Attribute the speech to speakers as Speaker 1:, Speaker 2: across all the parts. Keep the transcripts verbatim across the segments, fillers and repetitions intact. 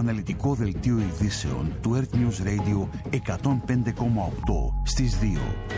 Speaker 1: αναλυτικό δελτίο ειδήσεων του Earth News Radio εκατόν πέντε κόμμα οκτώ στις δύο.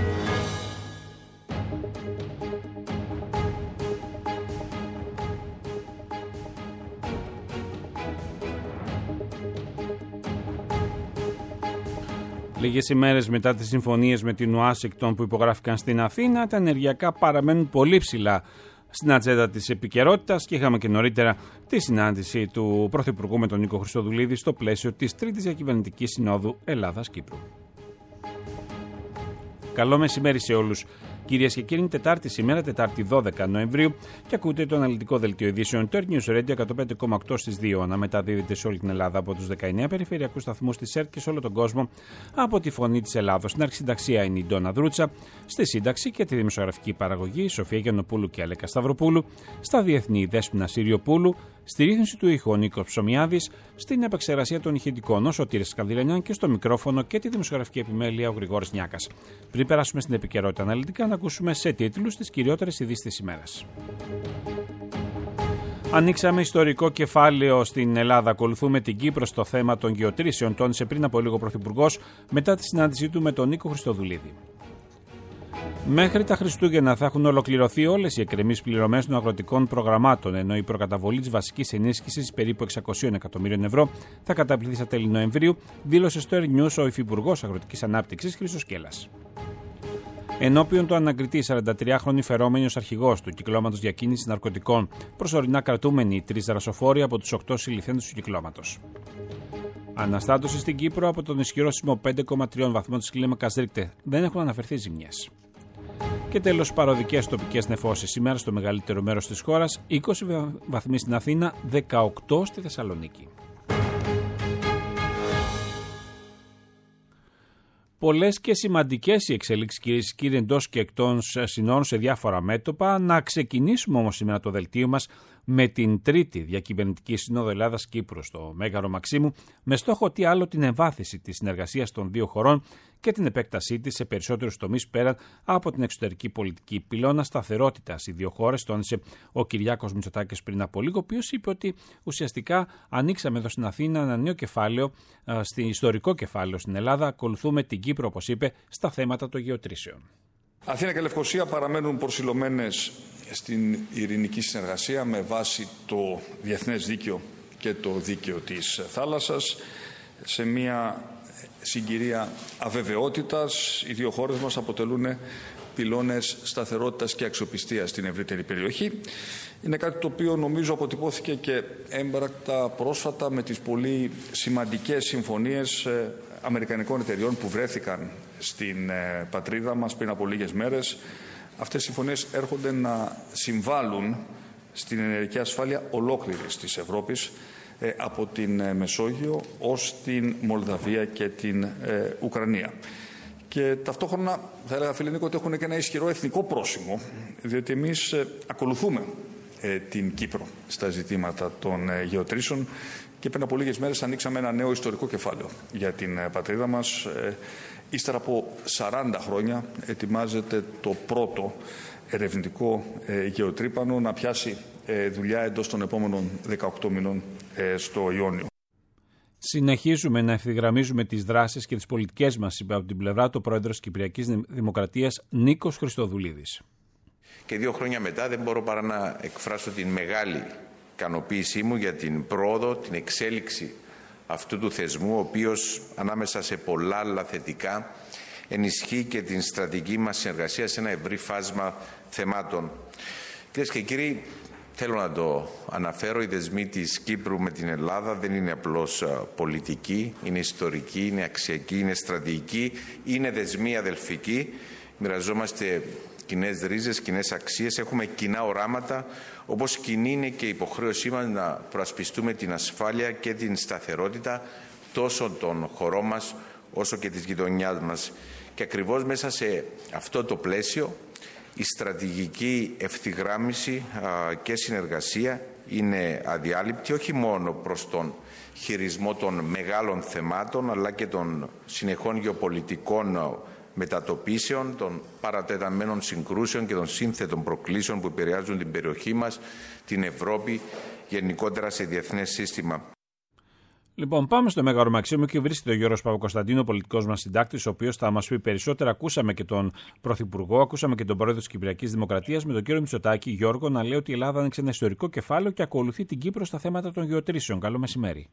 Speaker 2: Λίγες ημέρες μετά τις συμφωνίες με την Ουάσιγκτον που υπογράφηκαν στην Αθήνα, τα ενεργειακά παραμένουν πολύ ψηλά στην ατζέντα της επικαιρότητας και είχαμε και νωρίτερα τη συνάντηση του Πρωθυπουργού με τον Νίκο Χριστοδουλίδη στο πλαίσιο της Τρίτης Διακυβερνητικής Συνόδου Ελλάδας-Κύπρου. Καλό μεσημέρι σε όλους. Κυρίες και κύριοι, είναι Τετάρτη σήμερα, Τετάρτη δώδεκα Νοεμβρίου, και ακούτε το αναλυτικό δελτίο ειδήσεων του Earth News Radio εκατόν πέντε κόμμα οκτώ στις δύο. Αναμεταδίδεται σε όλη την Ελλάδα από τους δεκαεννέα περιφερειακούς σταθμούς της ΕΡΤ και σε όλο τον κόσμο από τη Φωνή της Ελλάδος. Στην αρχισυνταξία είναι η Ντόνα Δρούτσα, στη σύνταξη και τη δημοσιογραφική παραγωγή η Σοφία Γιαννοπούλου και Αλέκα Σταυροπούλου, στα διεθνή η Δέσποινα Συριοπούλου, στη ρύθμιση του ήχου ο Νίκος Ψωμιάδης, στην επεξεργασία των ηχητικών ο Σωτήρης Σκανδυλενιάν και στο μικρόφωνο και τη δημοσιογραφική επιμέλεια ο Γρηγόρης Νιάκας. Πριν περάσουμε στην επικαιρότητα αναλυτικά, να ακούσουμε σε τίτλους τις κυριότερες ειδήσεις της ημέρας. Ανοίξαμε ιστορικό κεφάλαιο στην Ελλάδα. Ακολουθούμε την Κύπρο στο θέμα των γεωτρήσεων, τόνισε πριν από λίγο ο Πρωθυπουργός μετά τη συνάντησή του με τον Νίκο Χριστοδουλίδη. Μέχρι τα Χριστούγεννα θα έχουν ολοκληρωθεί όλες οι εκκρεμείς πληρωμές των αγροτικών προγραμμάτων, ενώ η προκαταβολή της βασικής ενίσχυσης περίπου εξακόσια εκατομμύριων ευρώ θα καταβληθεί στα τέλη Νοεμβρίου, δήλωσε στο Earth News ο Υφυπουργός Αγροτικής Ανάπτυξης Χρήστος Κέλλας. Ενώπιον του ανακριτή σαραντατριάχρονη φερόμενη ως αρχηγός του κυκλώματος διακίνησης ναρκωτικών, προσωρινά κρατούμενοι τρεις δρασοφόροι από τους οκτώ συλληφθέντες του κυκλώματος. Αναστάτωση στην Κύπρο από τον ισχυρό σεισμό πέντε κόμμα τρία βαθμών της κλίμακας Ρίχτερ. Δεν έχουν αναφερθεί ζημιές. Και τέλος, παροδικές τοπικές νεφώσεις. Σήμερα στο μεγαλύτερο μέρος της χώρας, είκοσι βαθμοί στην Αθήνα, δεκαοκτώ στη Θεσσαλονίκη. Πολλές και σημαντικές οι εξελίξεις, κυρίες και κύριοι, εντός και εκτός συνόρων σε διάφορα μέτωπα. Να ξεκινήσουμε όμως σήμερα το δελτίο μας με την Τρίτη Διακυβερνητική Σύνοδο Ελλάδας-Κύπρου στο Μέγαρο Μαξίμου, με στόχο τι άλλο την εμβάθυνση της συνεργασίας των δύο χωρών και την επέκτασή της σε περισσότερους τομείς πέραν από την εξωτερική πολιτική. Πυλώνα σταθερότητας οι δύο χώρες, τόνισε ο Κυριάκος Μητσοτάκης πριν από λίγο, ο οποίος είπε ότι ουσιαστικά ανοίξαμε εδώ στην Αθήνα ένα νέο κεφάλαιο, στην ιστορικό κεφάλαιο στην Ελλάδα. Ακολουθούμε την Κύπρο, όπως είπε, στα θέματα των γεωτρήσεων.
Speaker 3: Αθήνα και Λευκοσία παραμένουν προσιλωμένες στην ειρηνική συνεργασία με βάση το διεθνές δίκαιο και το δίκαιο της θάλασσας, σε μια συγκυρία αβεβαιότητας. Οι δύο χώρες μας αποτελούν πυλώνες σταθερότητας και αξιοπιστίας στην ευρύτερη περιοχή. Είναι κάτι το οποίο νομίζω αποτυπώθηκε και έμπρακτα πρόσφατα με τις πολύ σημαντικές συμφωνίες αμερικανικών εταιριών που βρέθηκαν στην πατρίδα μας πριν από λίγες μέρες. Αυτές οι συμφωνίες έρχονται να συμβάλλουν στην ενεργειακή ασφάλεια ολόκληρης της Ευρώπης, από την Μεσόγειο ως την Μολδαβία και την ε, Ουκρανία. Και ταυτόχρονα θα έλεγα, φίλε Νίκο, ότι έχουν και ένα ισχυρό εθνικό πρόσημο, διότι εμείς ε, ακολουθούμε ε, την Κύπρο στα ζητήματα των ε, γεωτρήσεων και πριν από λίγες μέρες ανοίξαμε ένα νέο ιστορικό κεφάλαιο για την ε, πατρίδα μας. Ε, ύστερα από σαράντα χρόνια ετοιμάζεται το πρώτο ερευνητικό ε, γεωτρύπανο να πιάσει ε, δουλειά εντός των επόμενων δεκαοκτώ μηνών ε, στο Ιόνιο.
Speaker 2: Συνεχίζουμε να ευθυγραμμίζουμε τις δράσεις και τις πολιτικές μας, είπε από την πλευρά του Πρόεδρος της Κυπριακής Δημοκρατίας Νίκος Χριστοδουλίδης.
Speaker 4: Και δύο χρόνια μετά δεν μπορώ παρά να εκφράσω την μεγάλη ικανοποίησή μου για την πρόοδο, την εξέλιξη αυτού του θεσμού, ο οποίος ανάμεσα σε πολλά άλλα θετικά ενισχύει και την στρατηγική μας συνεργασία σε ένα ευρύ φάσμα θεμάτων. Κυρίες και κύριοι, θέλω να το αναφέρω, οι δεσμοί της Κύπρου με την Ελλάδα δεν είναι απλώς πολιτικοί, είναι ιστορικοί, είναι αξιακοί, είναι στρατηγικοί, είναι δεσμοί αδελφικοί. Μοιραζόμαστε κοινές ρίζες, κοινές αξίες, έχουμε κοινά οράματα, όπως κοινή είναι και η υποχρέωσή μας να προασπιστούμε την ασφάλεια και την σταθερότητα τόσο των χωρών μας όσο και της γειτονιάς μας. Και ακριβώς μέσα σε αυτό το πλαίσιο η στρατηγική ευθυγράμμιση και συνεργασία είναι αδιάλειπτη, όχι μόνο προς τον χειρισμό των μεγάλων θεμάτων, αλλά και των συνεχών γεωπολιτικών μετατοπίσεων, των παρατεταμένων συγκρούσεων και των σύνθετων προκλήσεων που επηρεάζουν την περιοχή μας, την Ευρώπη, γενικότερα σε διεθνές σύστημα.
Speaker 2: Λοιπόν, πάμε στο Μέγαρο Μαξίμου και βρίσκεται ο Γιώργος Παπακοσταντίνου, ο πολιτικός μας συντάκτης, ο οποίος θα μας πει περισσότερα. Ακούσαμε και τον Πρωθυπουργό, ακούσαμε και τον Πρόεδρο της Κυπριακής Δημοκρατίας, με τον κύριο Μητσοτάκη, Γιώργο, να λέει ότι η Ελλάδα άνοιξε ένα ιστορικό κεφάλαιο και ακολουθεί την Κύπρο στα θέματα των γεωτρήσεων. Καλό μεσημέρι.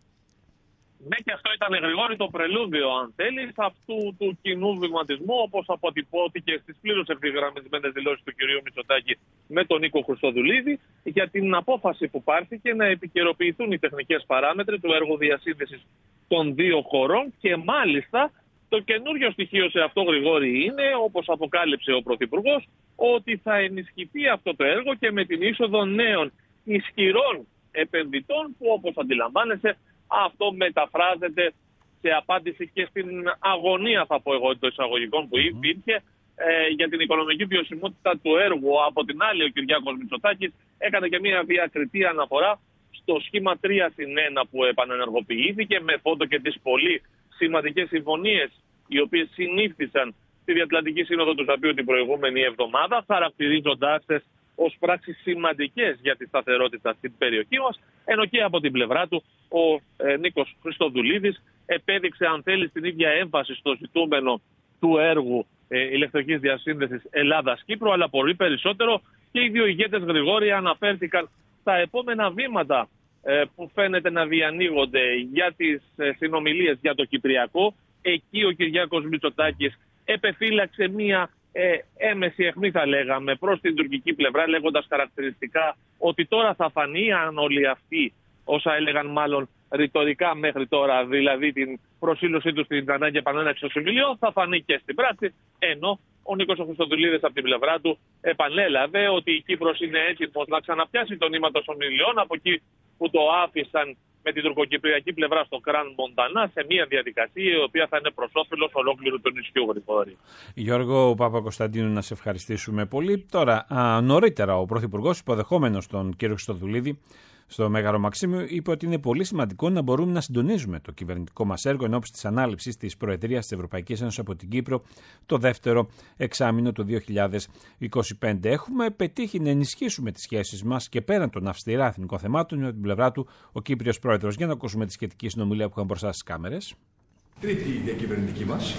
Speaker 5: Ναι, και αυτό ήταν, Γρηγόρη, το πρελούδιο, αν θέλει, αυτού του κοινού βηματισμού, όπως αποτυπώθηκε στις πλήρως ευθυγραμμισμένες δηλώσεις του κ. Μητσοτάκη με τον Νίκο Χριστοδουλίδη, για την απόφαση που πάρθηκε να επικαιροποιηθούν οι τεχνικές παράμετροι του έργου διασύνδεσης των δύο χωρών. Και μάλιστα το καινούριο στοιχείο σε αυτό, Γρηγόρη, είναι, όπως αποκάλυψε ο Πρωθυπουργός, ότι θα ενισχυθεί αυτό το έργο και με την είσοδο νέων ισχυρών επενδυτών, που, όπως αντιλαμβάνεσαι, αυτό μεταφράζεται σε απάντηση και στην αγωνία, θα πω εγώ, των εισαγωγικών που υπήρχε ε, για την οικονομική βιωσιμότητα του έργου. Από την άλλη, ο Κυριάκος Μητσοτάκης έκανε και μια διακριτή αναφορά στο σχήμα τρία συν ένα που επανενεργοποιήθηκε, με φόντο και τις πολύ σημαντικές συμφωνίες οι οποίες συνήφθησαν στη Διατλαντική Σύνοδο του Ζαπίου την προηγούμενη εβδομάδα, χαρακτηρίζοντάς τις ως πράξεις σημαντικές για τη σταθερότητα στην περιοχή μας, ενώ και από την πλευρά του ο ε, Νίκος Χριστοδουλίδης επέδειξε, αν θέλει, την ίδια έμφαση στο ζητούμενο του έργου ε, ηλεκτρικής διασύνδεσης Ελλάδας-Κύπρου, αλλά πολύ περισσότερο και οι δύο ηγέτες, Γρηγόρη, αναφέρθηκαν στα επόμενα βήματα ε, που φαίνεται να διανοίγονται για τις ε, συνομιλίες για το Κυπριακό. Εκεί ο Κυριάκος Μητσοτάκης επεφύλαξε μία Ε, έμεση αιχμή, θα λέγαμε, προς την τουρκική πλευρά, λέγοντας χαρακτηριστικά ότι τώρα θα φανεί αν όλοι αυτοί, όσα έλεγαν μάλλον ρητορικά μέχρι τώρα, δηλαδή την προσήλωσή τους στην ανάγκη επανέναρξης των συμβιλίων, θα φανεί και στην πράξη. Ενώ ο Νίκος Χριστοδουλίδης από την πλευρά του επανέλαβε ότι η Κύπρος είναι έτοιμος να ξαναπιάσει το νήμα των συμβιλίων από εκεί που το άφησαν με την τουρκοκυπριακή πλευρά στο Κραν Μοντανά, σε μια διαδικασία η οποία θα είναι προς όφελος ολόκληρου του νησιού, Γρηγόρη.
Speaker 2: Γιώργο Παπακοσταντίνου, να σε ευχαριστήσουμε πολύ. Τώρα, α, νωρίτερα ο Πρωθυπουργός, υποδεχόμενος τον κύριο Χριστοδουλίδη στο Μέγαρο Μαξίμου, είπε ότι είναι πολύ σημαντικό να μπορούμε να συντονίζουμε το κυβερνητικό μας έργο εν ώψη της ανάληψης της Προεδρίας της Ευρωπαϊκής Ένωσης από την Κύπρο το δεύτερο εξάμηνο του δύο χιλιάδες είκοσι πέντε. Έχουμε πετύχει να ενισχύσουμε τις σχέσεις μας και πέραν των αυστηρά εθνικών θεμάτων, με την πλευρά του ο Κύπριος Πρόεδρος. Για να ακούσουμε τη σχετική συνομιλία που είχαν μπροστά στις κάμερες.
Speaker 3: Τρίτη διακυβερνητική μας.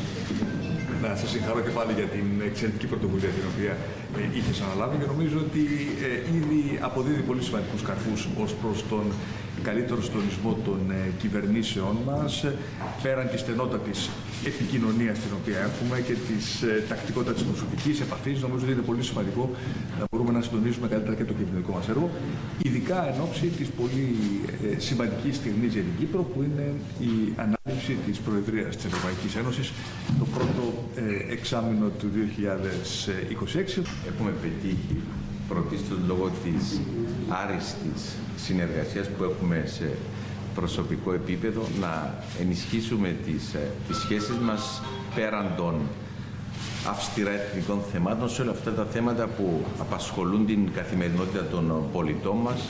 Speaker 3: Να σας συγχαρώ και πάλι για την εξαιρετική πρωτοβουλία την οποία ε, είχες αναλάβει και νομίζω ότι ε, ήδη αποδίδει πολύ σημαντικούς καρπούς ως προς τον καλύτερο συντονισμό των ε, κυβερνήσεών μας, ε, πέραν της στενότατης επικοινωνίας την οποία έχουμε και της ε, τακτικότητας της προσωπικής επαφής. Νομίζω ότι είναι πολύ σημαντικό να μπορούμε να συντονίσουμε καλύτερα και το κυβερνητικό μας έργο, ειδικά εν ώψη της πολύ ε, σημαντικής στιγμής για την Κύπρο, που είναι η ανάληψη της Προεδρίας της Ευρωπαϊκής Ένωσης το πρώτο ε, εξάμηνο του δύο χιλιάδες είκοσι έξι.
Speaker 4: Έχουμε πετύχει πρωτίστως λόγω της άριστης συνεργασίας που έχουμε σε προσωπικό επίπεδο να ενισχύσουμε τις, τις σχέσεις μας πέραν των αυστηρά εθνικών θεμάτων, σε όλα αυτά τα θέματα που απασχολούν την καθημερινότητα των πολιτών μας.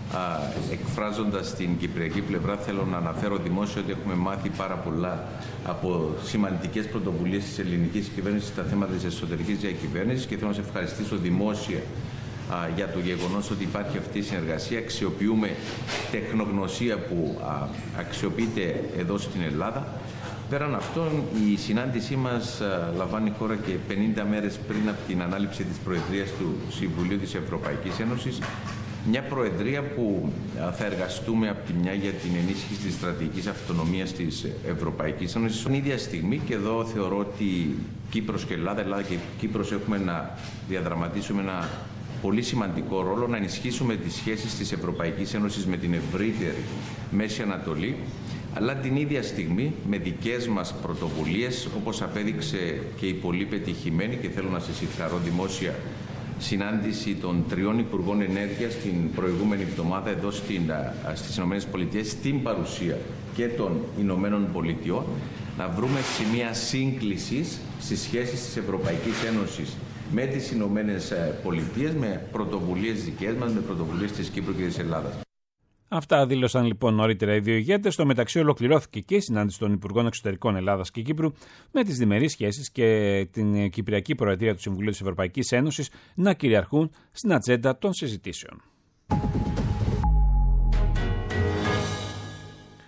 Speaker 4: Εκφράζοντας την κυπριακή πλευρά, θέλω να αναφέρω δημόσια ότι έχουμε μάθει πάρα πολλά από σημαντικές πρωτοβουλίες της ελληνικής κυβέρνησης στα θέματα της εσωτερικής διακυβέρνησης και θέλω να σε ευχαριστήσω δημόσια α, για το γεγονός ότι υπάρχει αυτή η συνεργασία. Αξιοποιούμε τεχνογνωσία που α, αξιοποιείται εδώ στην Ελλάδα. Πέραν αυτών, η συνάντησή μας α, λαμβάνει χώρα και πενήντα μέρες πριν από την ανάληψη της Προεδρίας του Συμβουλίου της Ευρωπαϊκής Ένωσης. Μια Προεδρία που θα εργαστούμε από τη μια για την ενίσχυση της στρατηγικής αυτονομίας της Ευρωπαϊκής Ένωσης. Την ίδια στιγμή, και εδώ θεωρώ ότι Κύπρος και Ελλάδα, Ελλάδα και Κύπρος έχουμε να διαδραματίσουμε ένα πολύ σημαντικό ρόλο, να ενισχύσουμε τις σχέσεις της Ευρωπαϊκής Ένωσης με την ευρύτερη Μέση Ανατολή, αλλά την ίδια στιγμή με δικές μας πρωτοβουλίες, όπως απέδειξε και η πολύ πετυχημένη, και θέλω να σε συγχαρώ δημόσια, συνάντηση των τριών Υπουργών Ενέργειας την προηγούμενη εβδομάδα εδώ στις ΗΠΑ, στην παρουσία και των Ηνωμένων Πολιτειών, να βρούμε σημεία σύγκλησης στις σχέσεις της Ευρωπαϊκής Ένωσης με τις Ηνωμένες Πολιτείες, με πρωτοβουλίες δικές μας, με πρωτοβουλίες της Κύπρου και της Ελλάδας.
Speaker 2: Αυτά δήλωσαν λοιπόν νωρίτερα οι δύο ηγέτες. Στο μεταξύ, ολοκληρώθηκε και η συνάντηση των Υπουργών Εξωτερικών Ελλάδας και Κύπρου, με τις διμερείς σχέσεις και την Κυπριακή Προεδρία του Συμβουλίου της Ευρωπαϊκής Ένωσης να κυριαρχούν στην ατζέντα των συζητήσεων.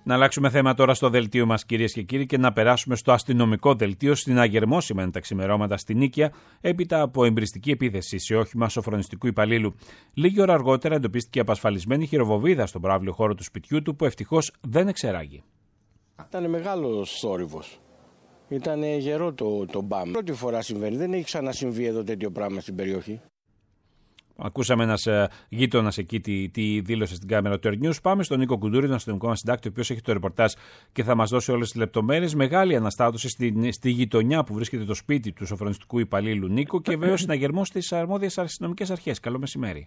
Speaker 2: Να αλλάξουμε θέμα τώρα στο δελτίο μας, κυρίες και κύριοι, και να περάσουμε στο αστυνομικό δελτίο. Στην Αγερμό σήμερα τα ξημερώματα στη Νίκαια, έπειτα από εμπριστική επίθεση σε όχημα σοφρονιστικού υπαλλήλου. Λίγη ώρα αργότερα εντοπίστηκε απασφαλισμένη χειροβοβίδα στον προαύλιο χώρο του σπιτιού του, που ευτυχώς δεν εξεράγει.
Speaker 6: Ήταν μεγάλος θόρυβος. Ήταν γερό το, το μπαμ. Πρώτη φορά συμβαίνει. Δεν έχει ξανασυμβεί εδώ τέτοιο πράγμα στην περιοχή.
Speaker 2: Ακούσαμε ένας γείτονας εκεί τι, τι δήλωσε στην κάμερα του Earth News. Πάμε στον Νίκο Κουντούρη, τον αστυνομικό μας συντάκτη, ο οποίος έχει το ρεπορτάζ και θα μας δώσει όλες τις λεπτομέρειες. Μεγάλη αναστάτωση στη, στη γειτονιά που βρίσκεται το σπίτι του σοφρονιστικού υπαλλήλου Νίκο και βέβαια συναγερμό στις αρμόδιες αστυνομικές αρχές. Καλό μεσημέρι.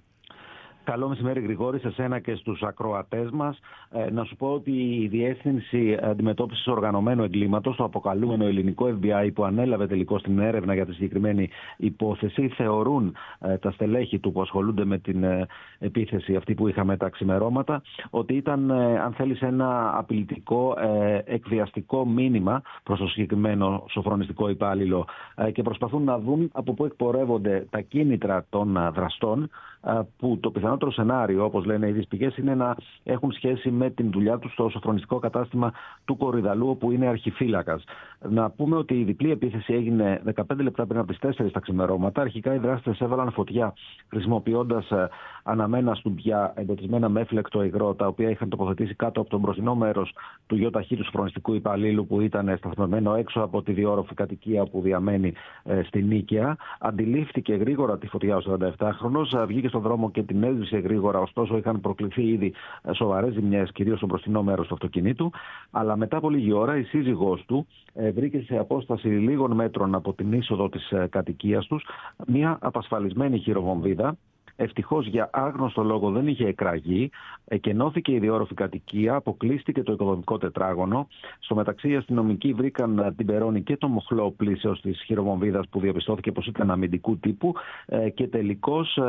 Speaker 7: Καλό μεσημέρι, Γρηγόρη, σε σένα και στους ακροατές μας. Ε, να σου πω ότι η Διεύθυνση Αντιμετώπισης Οργανωμένου Εγκλήματος, το αποκαλούμενο ελληνικό Εφ Μπι Άι που ανέλαβε τελικώς την έρευνα για τη συγκεκριμένη υπόθεση, θεωρούν ε, τα στελέχη του που ασχολούνται με την ε, επίθεση αυτή που είχαμε τα ξημερώματα, ότι ήταν, ε, αν θέλεις, ένα απειλητικό, ε, εκβιαστικό μήνυμα προς το συγκεκριμένο σοφρονιστικό υπάλληλο ε, και προσπαθούν να δουν από πού εκπορεύονται τα κίνητρα των ε, δραστών, που το πιθανότερο σενάριο, όπως λένε οι ίδιες πηγές, είναι να έχουν σχέση με την δουλειά τους στο σοφρονιστικό κατάστημα του Κορυδαλού, όπου είναι αρχιφύλακας. Να πούμε ότι η διπλή επίθεση έγινε δεκαπέντε λεπτά πριν από τις τέσσερις τα ξημερώματα. Αρχικά οι δράστες έβαλαν φωτιά χρησιμοποιώντας αναμένα στουμπιά εμποτισμένα με έφλεκτο υγρό, τα οποία είχαν τοποθετήσει κάτω από το μπροστινό μέρος του γιοταχή του σοφρονιστικού υπαλλήλου, που ήταν σταθμευμένο έξω από τη διόρροφη κατοικία που διαμένει ε, στη Νίκαια. Αντιλήφθηκε γρήγορα τη φωτιά ο σαρανταεπτάχρονος, βγήκε στον δρόμο και την έσβησε γρήγορα. Ωστόσο, είχαν προκληθεί ήδη σοβαρές ζημιές, κυρίως στο μπροστινό μέρος του αυτοκινήτου. Αλλά μετά από λίγη ώρα η σύζυγός του ε, βρήκε σε απόσταση λίγων μέτρων από την είσοδο της ε, κατοικίας τους μια απασφαλισμένη χειροβομβίδα. Ευτυχώς για άγνωστο λόγο δεν είχε εκραγεί, εκενώθηκε η διόρροφη κατοικία, αποκλείστηκε το οικοδομικό τετράγωνο. Στο μεταξύ οι αστυνομικοί βρήκαν την περώνη και το μοχλό πλήσεως της χειροβομβίδας, που διαπιστώθηκε πως ήταν αμυντικού τύπου, και τελικώς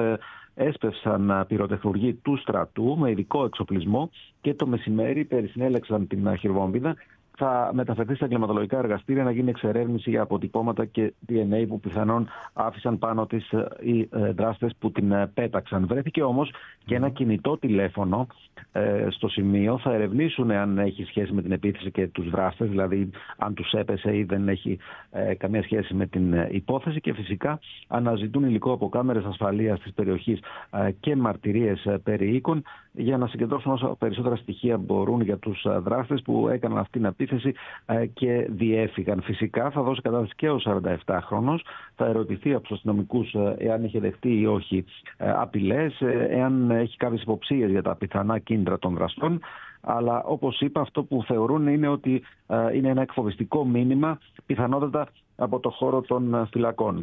Speaker 7: έσπευσαν πυροτεχνουργοί του στρατού με ειδικό εξοπλισμό και το μεσημέρι περισυνέλεξαν την χειροβομβίδα. Θα μεταφερθεί στα εγκληματολογικά εργαστήρια να γίνει εξερεύνηση για αποτυπώματα και ντι εν έι που πιθανόν άφησαν πάνω της οι δράστες που την πέταξαν. Βρέθηκε όμως και ένα κινητό τηλέφωνο ε, στο σημείο. Θα ερευνήσουν αν έχει σχέση με την επίθεση και τους δράστες, δηλαδή αν τους έπεσε ή δεν έχει ε, καμία σχέση με την υπόθεση, και φυσικά αναζητούν υλικό από κάμερες ασφαλείας της περιοχής ε, και μαρτυρίες ε, περί οίκων, για να συγκεντρώσουν όσο περισσότερα στοιχεία μπορούν για τους δράστες που έκαναν αυτή την επίθεση και διέφυγαν. Φυσικά θα δώσει κατάσταση και ο σαρανταεπτάχρονος, θα ερωτηθεί από τους αστυνομικούς εάν είχε δεχτεί ή όχι απειλές, εάν έχει κάποιες υποψίες για τα πιθανά κίνητρα των δραστών. Αλλά όπως είπα, αυτό που θεωρούν είναι ότι είναι ένα εκφοβιστικό μήνυμα, πιθανότατα από το χώρο των φυλακών.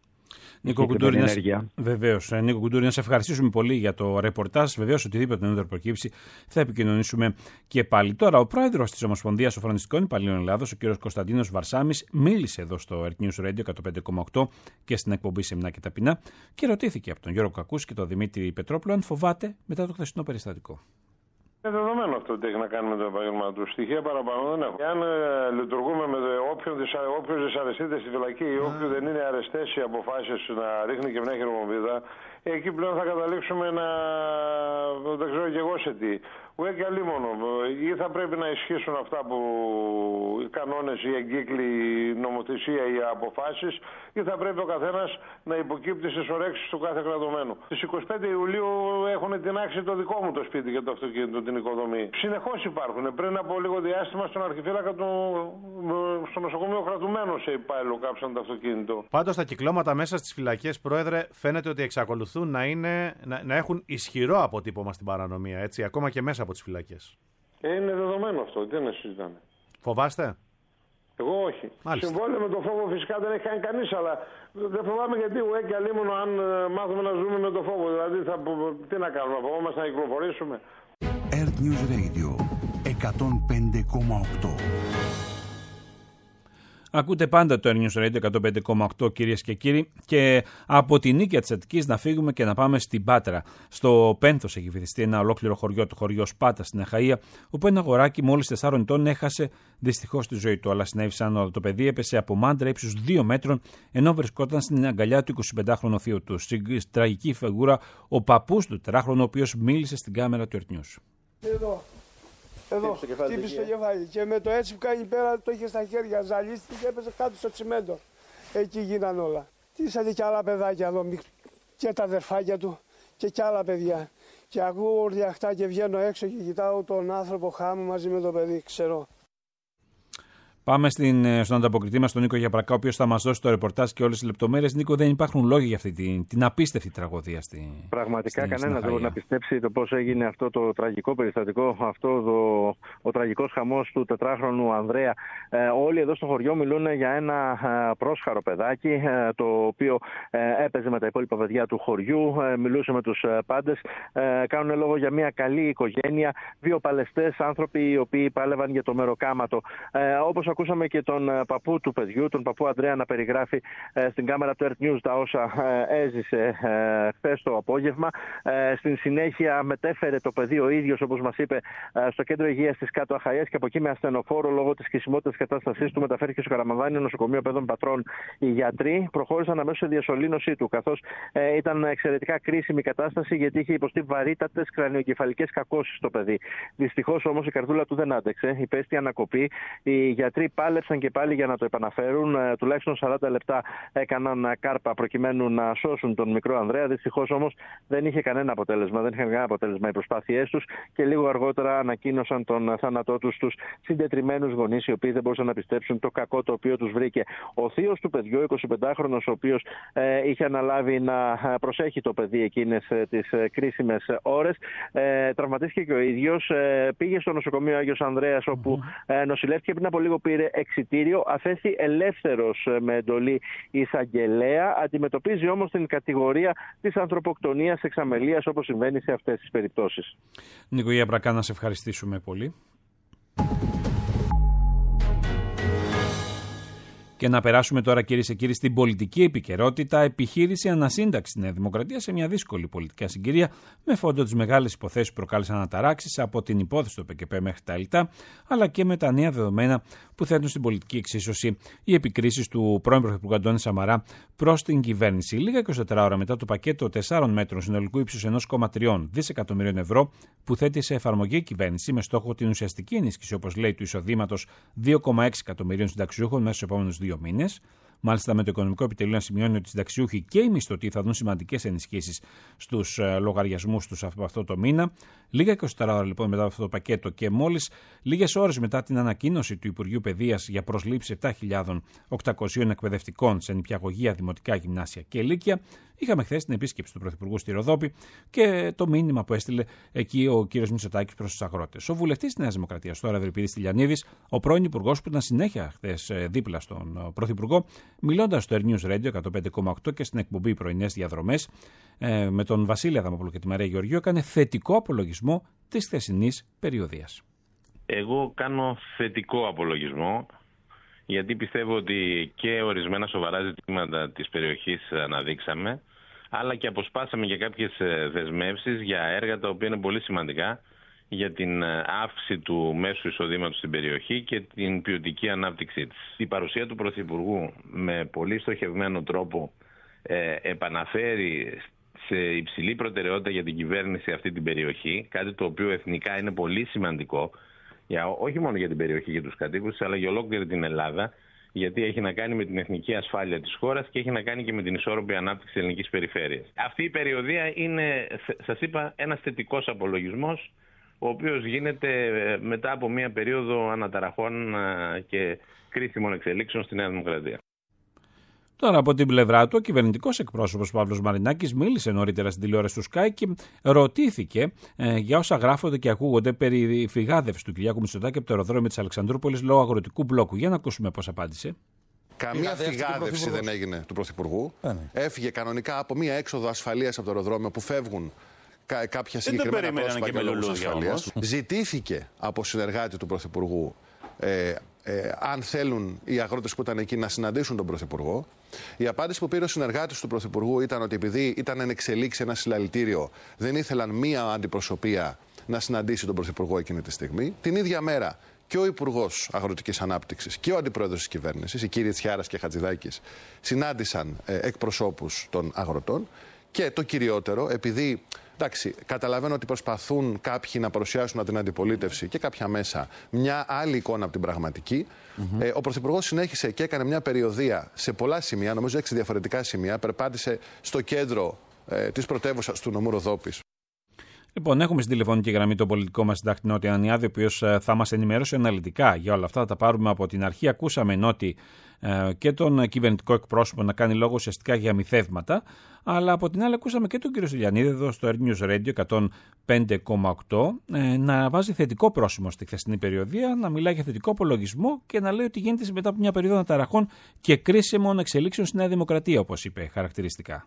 Speaker 2: Νίκο Κουντούρη, βεβαίως, Νίκο Κουντούρη, να σε ευχαριστήσουμε πολύ για το ρεπορτάζ. Βεβαίως, οτιδήποτε νεότερο προκύψει θα επικοινωνήσουμε και πάλι. Τώρα, ο πρόεδρος της Ομοσπονδίας Σοφρονιστικών Υπαλλήλων Ελλάδος, ο κ. Κωνσταντίνος Βαρσάμης, μίλησε εδώ στο Earth News Radio εκατόν πέντε κόμμα οκτώ και στην εκπομπή Σεμινά και Ταπεινά και ρωτήθηκε από τον Γιώργο Κακούση και τον Δημήτρη Πετρόπουλο αν φοβάται μετά το χθεσινό περιστατικό.
Speaker 8: Είναι δεδομένο αυτό ότι έχει να κάνει με το επάγγελμα του. Στοιχεία παραπάνω δεν έχω. Εάν ε, λειτουργούμε με όποιον δυσαρεστείται στη φυλακή ή όποιον δεν είναι αρεστές οι αποφάσεις να ρίχνει και μια χειροβομβίδα, εκεί πλέον θα καταλήξουμε να. Δεν ξέρω και εγώ σε τι. Ουέ και αλίμονο. Ή θα πρέπει να ισχύσουν αυτά που οι κανόνες, οι εγκύκλοι, η νομοθεσία, οι αποφάσεις, ή θα πρέπει ο καθένας να υποκύπτει στις ορέξεις του κάθε κρατωμένου. Στις είκοσι πέντε Ιουλίου έχουν τεινάξει το δικό μου το σπίτι και το αυτοκίνητο, την οικοδομή. Συνεχώς υπάρχουν. Πριν από λίγο διάστημα στον αρχιφύλακα του, στο νοσοκομείο κρατουμένο σε υπάλληλο κάψαν το αυτοκίνητο.
Speaker 9: Πάντως τα κυκλώματα μέσα στις φυλακές, Πρόεδρε, φαίνεται ότι εξακολουθούν να, είναι, να, να έχουν ισχυρό αποτύπωμα στην παρανομία, έτσι, ακόμα και μέσα από τις φυλακές.
Speaker 8: Ε, είναι δεδομένο αυτό, τι να συζητάμε.
Speaker 9: Φοβάστε?
Speaker 8: Εγώ όχι. Μάλιστα. Συμβόλαιο με το φόβο φυσικά δεν έχει κάνει κανείς, αλλά δεν φοβάμαι, γιατί ουέ και αλίμονο αν μάθουμε να ζούμε με το φόβο. Δηλαδή θα, τι να κάνουμε, να φοβόμαστε να κυκλοφορήσουμε.
Speaker 1: Earth News Radio εκατόν πέντε κόμμα οκτώ.
Speaker 2: Ακούτε πάντα το Earth News Radio εκατόν πέντε κόμμα οκτώ, κυρίες και κύριοι, και από την Νίκαια της Αττικής να φύγουμε και να πάμε στην Πάτρα. Στο Πένθος έχει βυθιστεί ένα ολόκληρο χωριό, το χωριό Σπάτα στην Αχαΐα, όπου ένα αγοράκι μόλις τεσσάρων ετών έχασε δυστυχώς τη ζωή του. Αλλά συνέβησαν όλα. Το παιδί έπεσε από μάντρα ύψους δύο μέτρων, ενώ βρισκόταν στην αγκαλιά του εικοσιπεντάχρονου θείου του. Στην τραγική φιγούρα ο παππούς του τετράχρονου, ο οποίος μίλησε στην κάμερα του Earth News.
Speaker 10: Εδώ. Εδώ, χτύπησε το κεφάλι. Και με το έτσι που κάνει πέρα το είχε στα χέρια, ζαλίστηκε και έπεσε κάτω στο τσιμέντο. Εκεί γίναν όλα. Τίσατε κι άλλα παιδάκια εδώ, και τα αδερφάκια του και κι άλλα παιδιά. Και ακούω ορδιαχτά και βγαίνω έξω και κοιτάω τον άνθρωπο χάμου μαζί με το παιδί, ξέρω.
Speaker 2: Πάμε στην, στον ανταποκριτή μας, τον Νίκο Γιαπρακά, ο οποίος θα μας δώσει το ρεπορτάζ και όλες τις λεπτομέρειες. Νίκο, δεν υπάρχουν λόγοι για αυτή την, την απίστευτη τραγωδία στη
Speaker 11: Πραγματικά
Speaker 2: στην,
Speaker 11: κανένα δεν μπορεί να πιστέψει το πώς έγινε αυτό το τραγικό περιστατικό, αυτό το, ο τραγικός χαμός του τετράχρονου Ανδρέα. Ε, όλοι εδώ στο χωριό μιλούν για ένα ε, πρόσχαρο παιδάκι, ε, το οποίο ε, έπαιζε με τα υπόλοιπα παιδιά του χωριού, ε, μιλούσε με τους ε, πάντες. Ε, κάνουν λόγο για μια καλή οικογένεια, δύο παλαιστές άνθρωποι οι οποίοι πάλευαν για το μεροκάματο. Ε, όπως ακούσαμε και τον παππού του παιδιού, τον παππού Ανδρέα, να περιγράφει ε, στην κάμερα του Earth News τα όσα ε, έζησε ε, χθες το απόγευμα. Ε, στην συνέχεια μετέφερε το παιδί ο ίδιος, όπως μας είπε, ε, στο κέντρο υγείας της Κάτω Αχαΐας και από εκεί με ασθενοφόρο λόγω της κρισιμότητας της κατάστασής του μεταφέρθηκε στο Καραμανδάνιο νοσοκομείο παιδών πατρών. Οι γιατροί προχώρησαν αμέσως σε διασωλήνωσή του, καθώς ε, ήταν εξαιρετικά κρίσιμη η κατάσταση, γιατί είχε υποστεί βαρύτατες κρανιοκεφαλικές κακώσεις το παιδί. Δυστυχώς όμως η καρδούλα του δεν άντεξε, υπέστη ανακοπή. Οι γιατροί πάλεψαν και πάλι για να το επαναφέρουν. Ε, τουλάχιστον σαράντα λεπτά έκαναν κάρπα προκειμένου να σώσουν τον μικρό Ανδρέα. Δυστυχώς όμως δεν είχε κανένα αποτέλεσμα. Δεν είχαν κανένα αποτέλεσμα οι προσπάθειές τους και λίγο αργότερα ανακοίνωσαν τον θάνατό τους στους συντετριμμένους γονείς, οι οποίοι δεν μπορούσαν να πιστέψουν το κακό το οποίο τους βρήκε. Ο θείος του παιδιού, ο εικοσιπεντάχρονος, ο οποίος ε, είχε αναλάβει να προσέχει το παιδί εκείνες ε, τις ε, κρίσιμες ώρες, ε, τραυματίστηκε και ο ίδιος. Ε, πήγε στο νοσοκομείο Άγιος Ανδρέας, όπου ε, νοσηλεύτηκε. Πριν από λίγο πήρε εξιτήριο, αφέστη ελεύθερος με εντολή εισαγγελέα. Αντιμετωπίζει όμως την κατηγορία της ανθρωποκτονίας εξαμελίας, όπως συμβαίνει σε αυτές τις περιπτώσεις.
Speaker 2: Νίκο Γιαπρακά, να σε ευχαριστήσουμε πολύ. Και να περάσουμε τώρα, κυρίες και κύριοι, στην πολιτική επικαιρότητα. Επιχείρηση ανασύνταξη στη Νέα Δημοκρατία σε μια δύσκολη πολιτική συγκυρία, με φόντο τις μεγάλες υποθέσεις που προκάλεσαν αναταράξεις από την υπόθεση του ΠΚΠ μέχρι τα ΕΛΤΑ, αλλά και με τα νέα δεδομένα που θέτουν στην πολιτική εξίσωση οι επικρίσεις του πρώην Πρωθυπουργού Αντώνη Σαμαρά προς την κυβέρνηση. Λίγα εικοσιτέσσερις ώρα μετά το πακέτο τεσσάρων μέτρων συνολικού ύψους ένα κόμμα τρία δισεκατομμυρίων ευρώ που θέτει σε εφαρμογή η κυβέρνηση με στόχο την ουσιαστική ενίσχυση, όπως λέει, του εισοδήματος δύο κόμμα έξι εκατομμυρίων συνταξιούχων μέσα στους επόμενους δύο μήνες. Μάλιστα, με το Οικονομικό Επιτελείο να σημειώνει ότι οι συνταξιούχοι και οι μισθωτοί θα δουν σημαντικές ενισχύσεις στους λογαριασμούς τους από αυτό το μήνα. Λίγα εικοσιτέσσερις ώρα λοιπόν μετά αυτό το πακέτο και μόλις λίγες ώρες μετά την ανακοίνωση του Υπουργείου Παιδείας για προσλήψεις επτά χιλιάδες οκτακόσιων εκπαιδευτικών σε νηπιαγωγεία, δημοτικά, γυμνάσια και λύκεια, είχαμε χθες την επίσκεψη του Πρωθυπουργού στη Ροδόπη και το μήνυμα που έστειλε εκεί ο κ. Μητσοτάκης προς τους αγρότες. Ο βουλευτής της Νέας Δημοκρατίας, τώρα Ευρυπίδης Τηλιανίδης, ο πρώην υπουργός που ήταν συνέχεια χθες δίπλα στον Πρωθυπουργό, μιλώντας στο Air News Radio εκατόν πέντε κόμμα οκτώ και στην εκπομπή Πρωινές Διαδρομές ε, με τον Βασίλη Αδαμόπουλο και τη Μαρία Γεωργίου, έκανε θετικό απολογισμό της χθεσινής περιοδίας.
Speaker 12: Εγώ κάνω θετικό απολογισμό, γιατί πιστεύω ότι και ορισμένα σοβαρά ζητήματα της περιοχής αναδείξαμε, αλλά και αποσπάσαμε για κάποιες δεσμεύσεις για έργα τα οποία είναι πολύ σημαντικά για την αύξηση του μέσου εισοδήματος στην περιοχή και την ποιοτική ανάπτυξή της. Η παρουσία του Πρωθυπουργού με πολύ στοχευμένο τρόπο ε, επαναφέρει σε υψηλή προτεραιότητα για την κυβέρνηση αυτή την περιοχή, κάτι το οποίο εθνικά είναι πολύ σημαντικό, για, όχι μόνο για την περιοχή και τους κατοίκους, αλλά για ολόκληρη την Ελλάδα, γιατί έχει να κάνει με την εθνική ασφάλεια της χώρας και έχει να κάνει και με την ισόρροπη ανάπτυξη της ελληνικής περιφέρειας. Αυτή η περιοδία είναι, σας είπα, ένας θετικός απολογισμός, ο οποίος γίνεται μετά από μια περίοδο αναταραχών και κρίσιμων εξελίξεων στη Νέα Δημοκρατία.
Speaker 2: Τώρα, από την πλευρά του, ο κυβερνητικός εκπρόσωπος Παύλος Μαρινάκης μίλησε νωρίτερα στην τηλεόραση του Sky και ρωτήθηκε ε, για όσα γράφονται και ακούγονται περί φυγάδευσης του Κυριάκου Μητσοτάκη από το αεροδρόμιο της Αλεξανδρούπολης λόγω αγροτικού μπλόκου. Για να ακούσουμε πώς απάντησε.
Speaker 13: Καμία φυγάδευση δεν έγινε του Πρωθυπουργού. Ε, ναι. Έφυγε κανονικά από μία έξοδο ασφαλείας από το αεροδρόμιο που φεύγουν κα, κάποια συγκεκριμένα πρόσωπα και λόγους ασφαλείας. Ζητήθηκε από συνεργάτη του Πρωθυπουργού ε, Ε, αν θέλουν οι αγρότες που ήταν εκεί να συναντήσουν τον Πρωθυπουργό. Η απάντηση που πήρε ο συνεργάτης του Πρωθυπουργού ήταν ότι επειδή ήταν εν εξελίξει ένα συλλαλητήριο, δεν ήθελαν μία αντιπροσωπεία να συναντήσει τον Πρωθυπουργό εκείνη τη στιγμή. Την ίδια μέρα και ο Υπουργός Αγροτικής Ανάπτυξης και ο Αντιπρόεδρος της Κυβέρνησης, οι κύριοι Τσιάρας και Χατζηδάκης, συνάντησαν ε, εκπροσώπους των αγροτών. Και το κυριότερο, επειδή Εντάξει, καταλαβαίνω ότι προσπαθούν κάποιοι να παρουσιάσουν από την αντιπολίτευση και κάποια μέσα μια άλλη εικόνα από την πραγματική. Mm-hmm. Ε, ο Πρωθυπουργός συνέχισε και έκανε μια περιοδεία σε πολλά σημεία, νομίζω έξι διαφορετικά σημεία. Περπάτησε στο κέντρο ε, της πρωτεύουσας του νομού Ροδόπης.
Speaker 2: Λοιπόν, έχουμε στην τηλεφωνική γραμμή τον πολιτικό μας συντάκτη Νότι Ανιάδη, ο οποίος θα μας ενημερώσει αναλυτικά για όλα αυτά. Θα τα πάρουμε από την αρχή. Ακούσαμε Νότι και τον κυβερνητικό εκπρόσωπο να κάνει λόγο ουσιαστικά για μυθεύματα, αλλά από την άλλη ακούσαμε και τον κύριο Στυλιανίδη εδώ στο Earth News Radio εκατόν πέντε κόμμα οκτώ να βάζει θετικό πρόσημο στη χθεσινή περιοδία, να μιλάει για θετικό απολογισμό και να λέει ότι γίνεται μετά από μια περίοδο αναταραχών και κρίσιμων εξελίξεων στη Νέα Δημοκρατία, όπως είπε χαρακτηριστικά.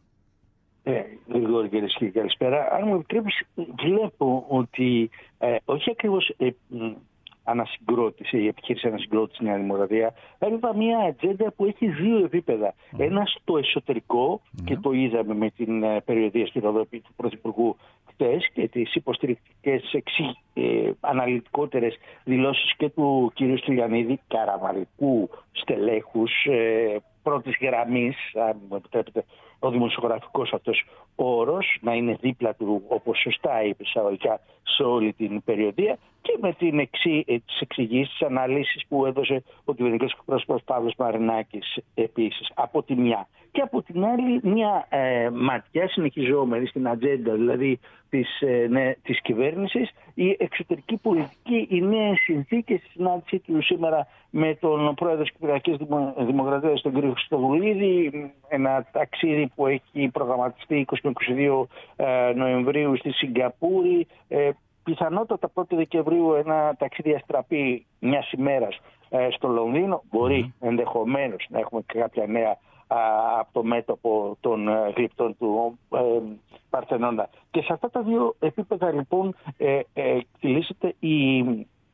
Speaker 14: Ε, Γρηγόρη και καλησπέρα. Αν μου επιτρέπεις, βλέπω ότι ε, όχι ακριβώς ε, ανασυγκρότηση, η επιχείρηση ανασυγκρότηση στη Νέα Δημοκρατία, έβλεπα μια ατζέντα που έχει δύο επίπεδα. Mm. Ένα στο εσωτερικό, mm. και το είδαμε με την ε, περιοδία στη Ροδόπη του Πρωθυπουργού χτες και τις υποστηρικτικές εξι, ε, αναλυτικότερες δηλώσεις και του κ. Στυλιανίδη, καραμαλικού στελέχους, ε, πρώτης γραμμής, αν μου επιτρέπετε, ο δημοσιογραφικός αυτός όρος, να είναι δίπλα του, όπως σωστά είπε εισαγωγικά, σε όλη την περιοδία, και με την εξή, τις εξηγήσεις, τις αναλύσεις που έδωσε ο κυβερνητικός εκπρόσωπος Παύλος Μαρινάκης επίσης, από τη μια. Και από την άλλη μια ε, ματιά συνεχιζόμενη στην ατζέντα, δηλαδή της, ε, ναι, της κυβέρνησης, η εξωτερική πολιτική, οι νέες συνθήκες, στη συνάντησή του σήμερα με τον πρόεδρο της Κυπριακής Δημοκρατίας, τον κ. Χριστοδουλίδη, ένα ταξίδι που έχει προγραμματιστεί είκοσι με είκοσι δύο Νοεμβρίου στη Σιγκαπούρη, ε, πιθανότατα πρώτη Δεκεμβρίου ένα ταξίδι αστραπή μιας ημέρας ε, στο Λονδίνο. Μπορεί mm. ενδεχομένως να έχουμε και κάποια νέα α, από το μέτωπο των ε, γλυπτών του ε, Παρθενώνα. Και σε αυτά τα δύο επίπεδα λοιπόν ε, ε, εκτελήσεται η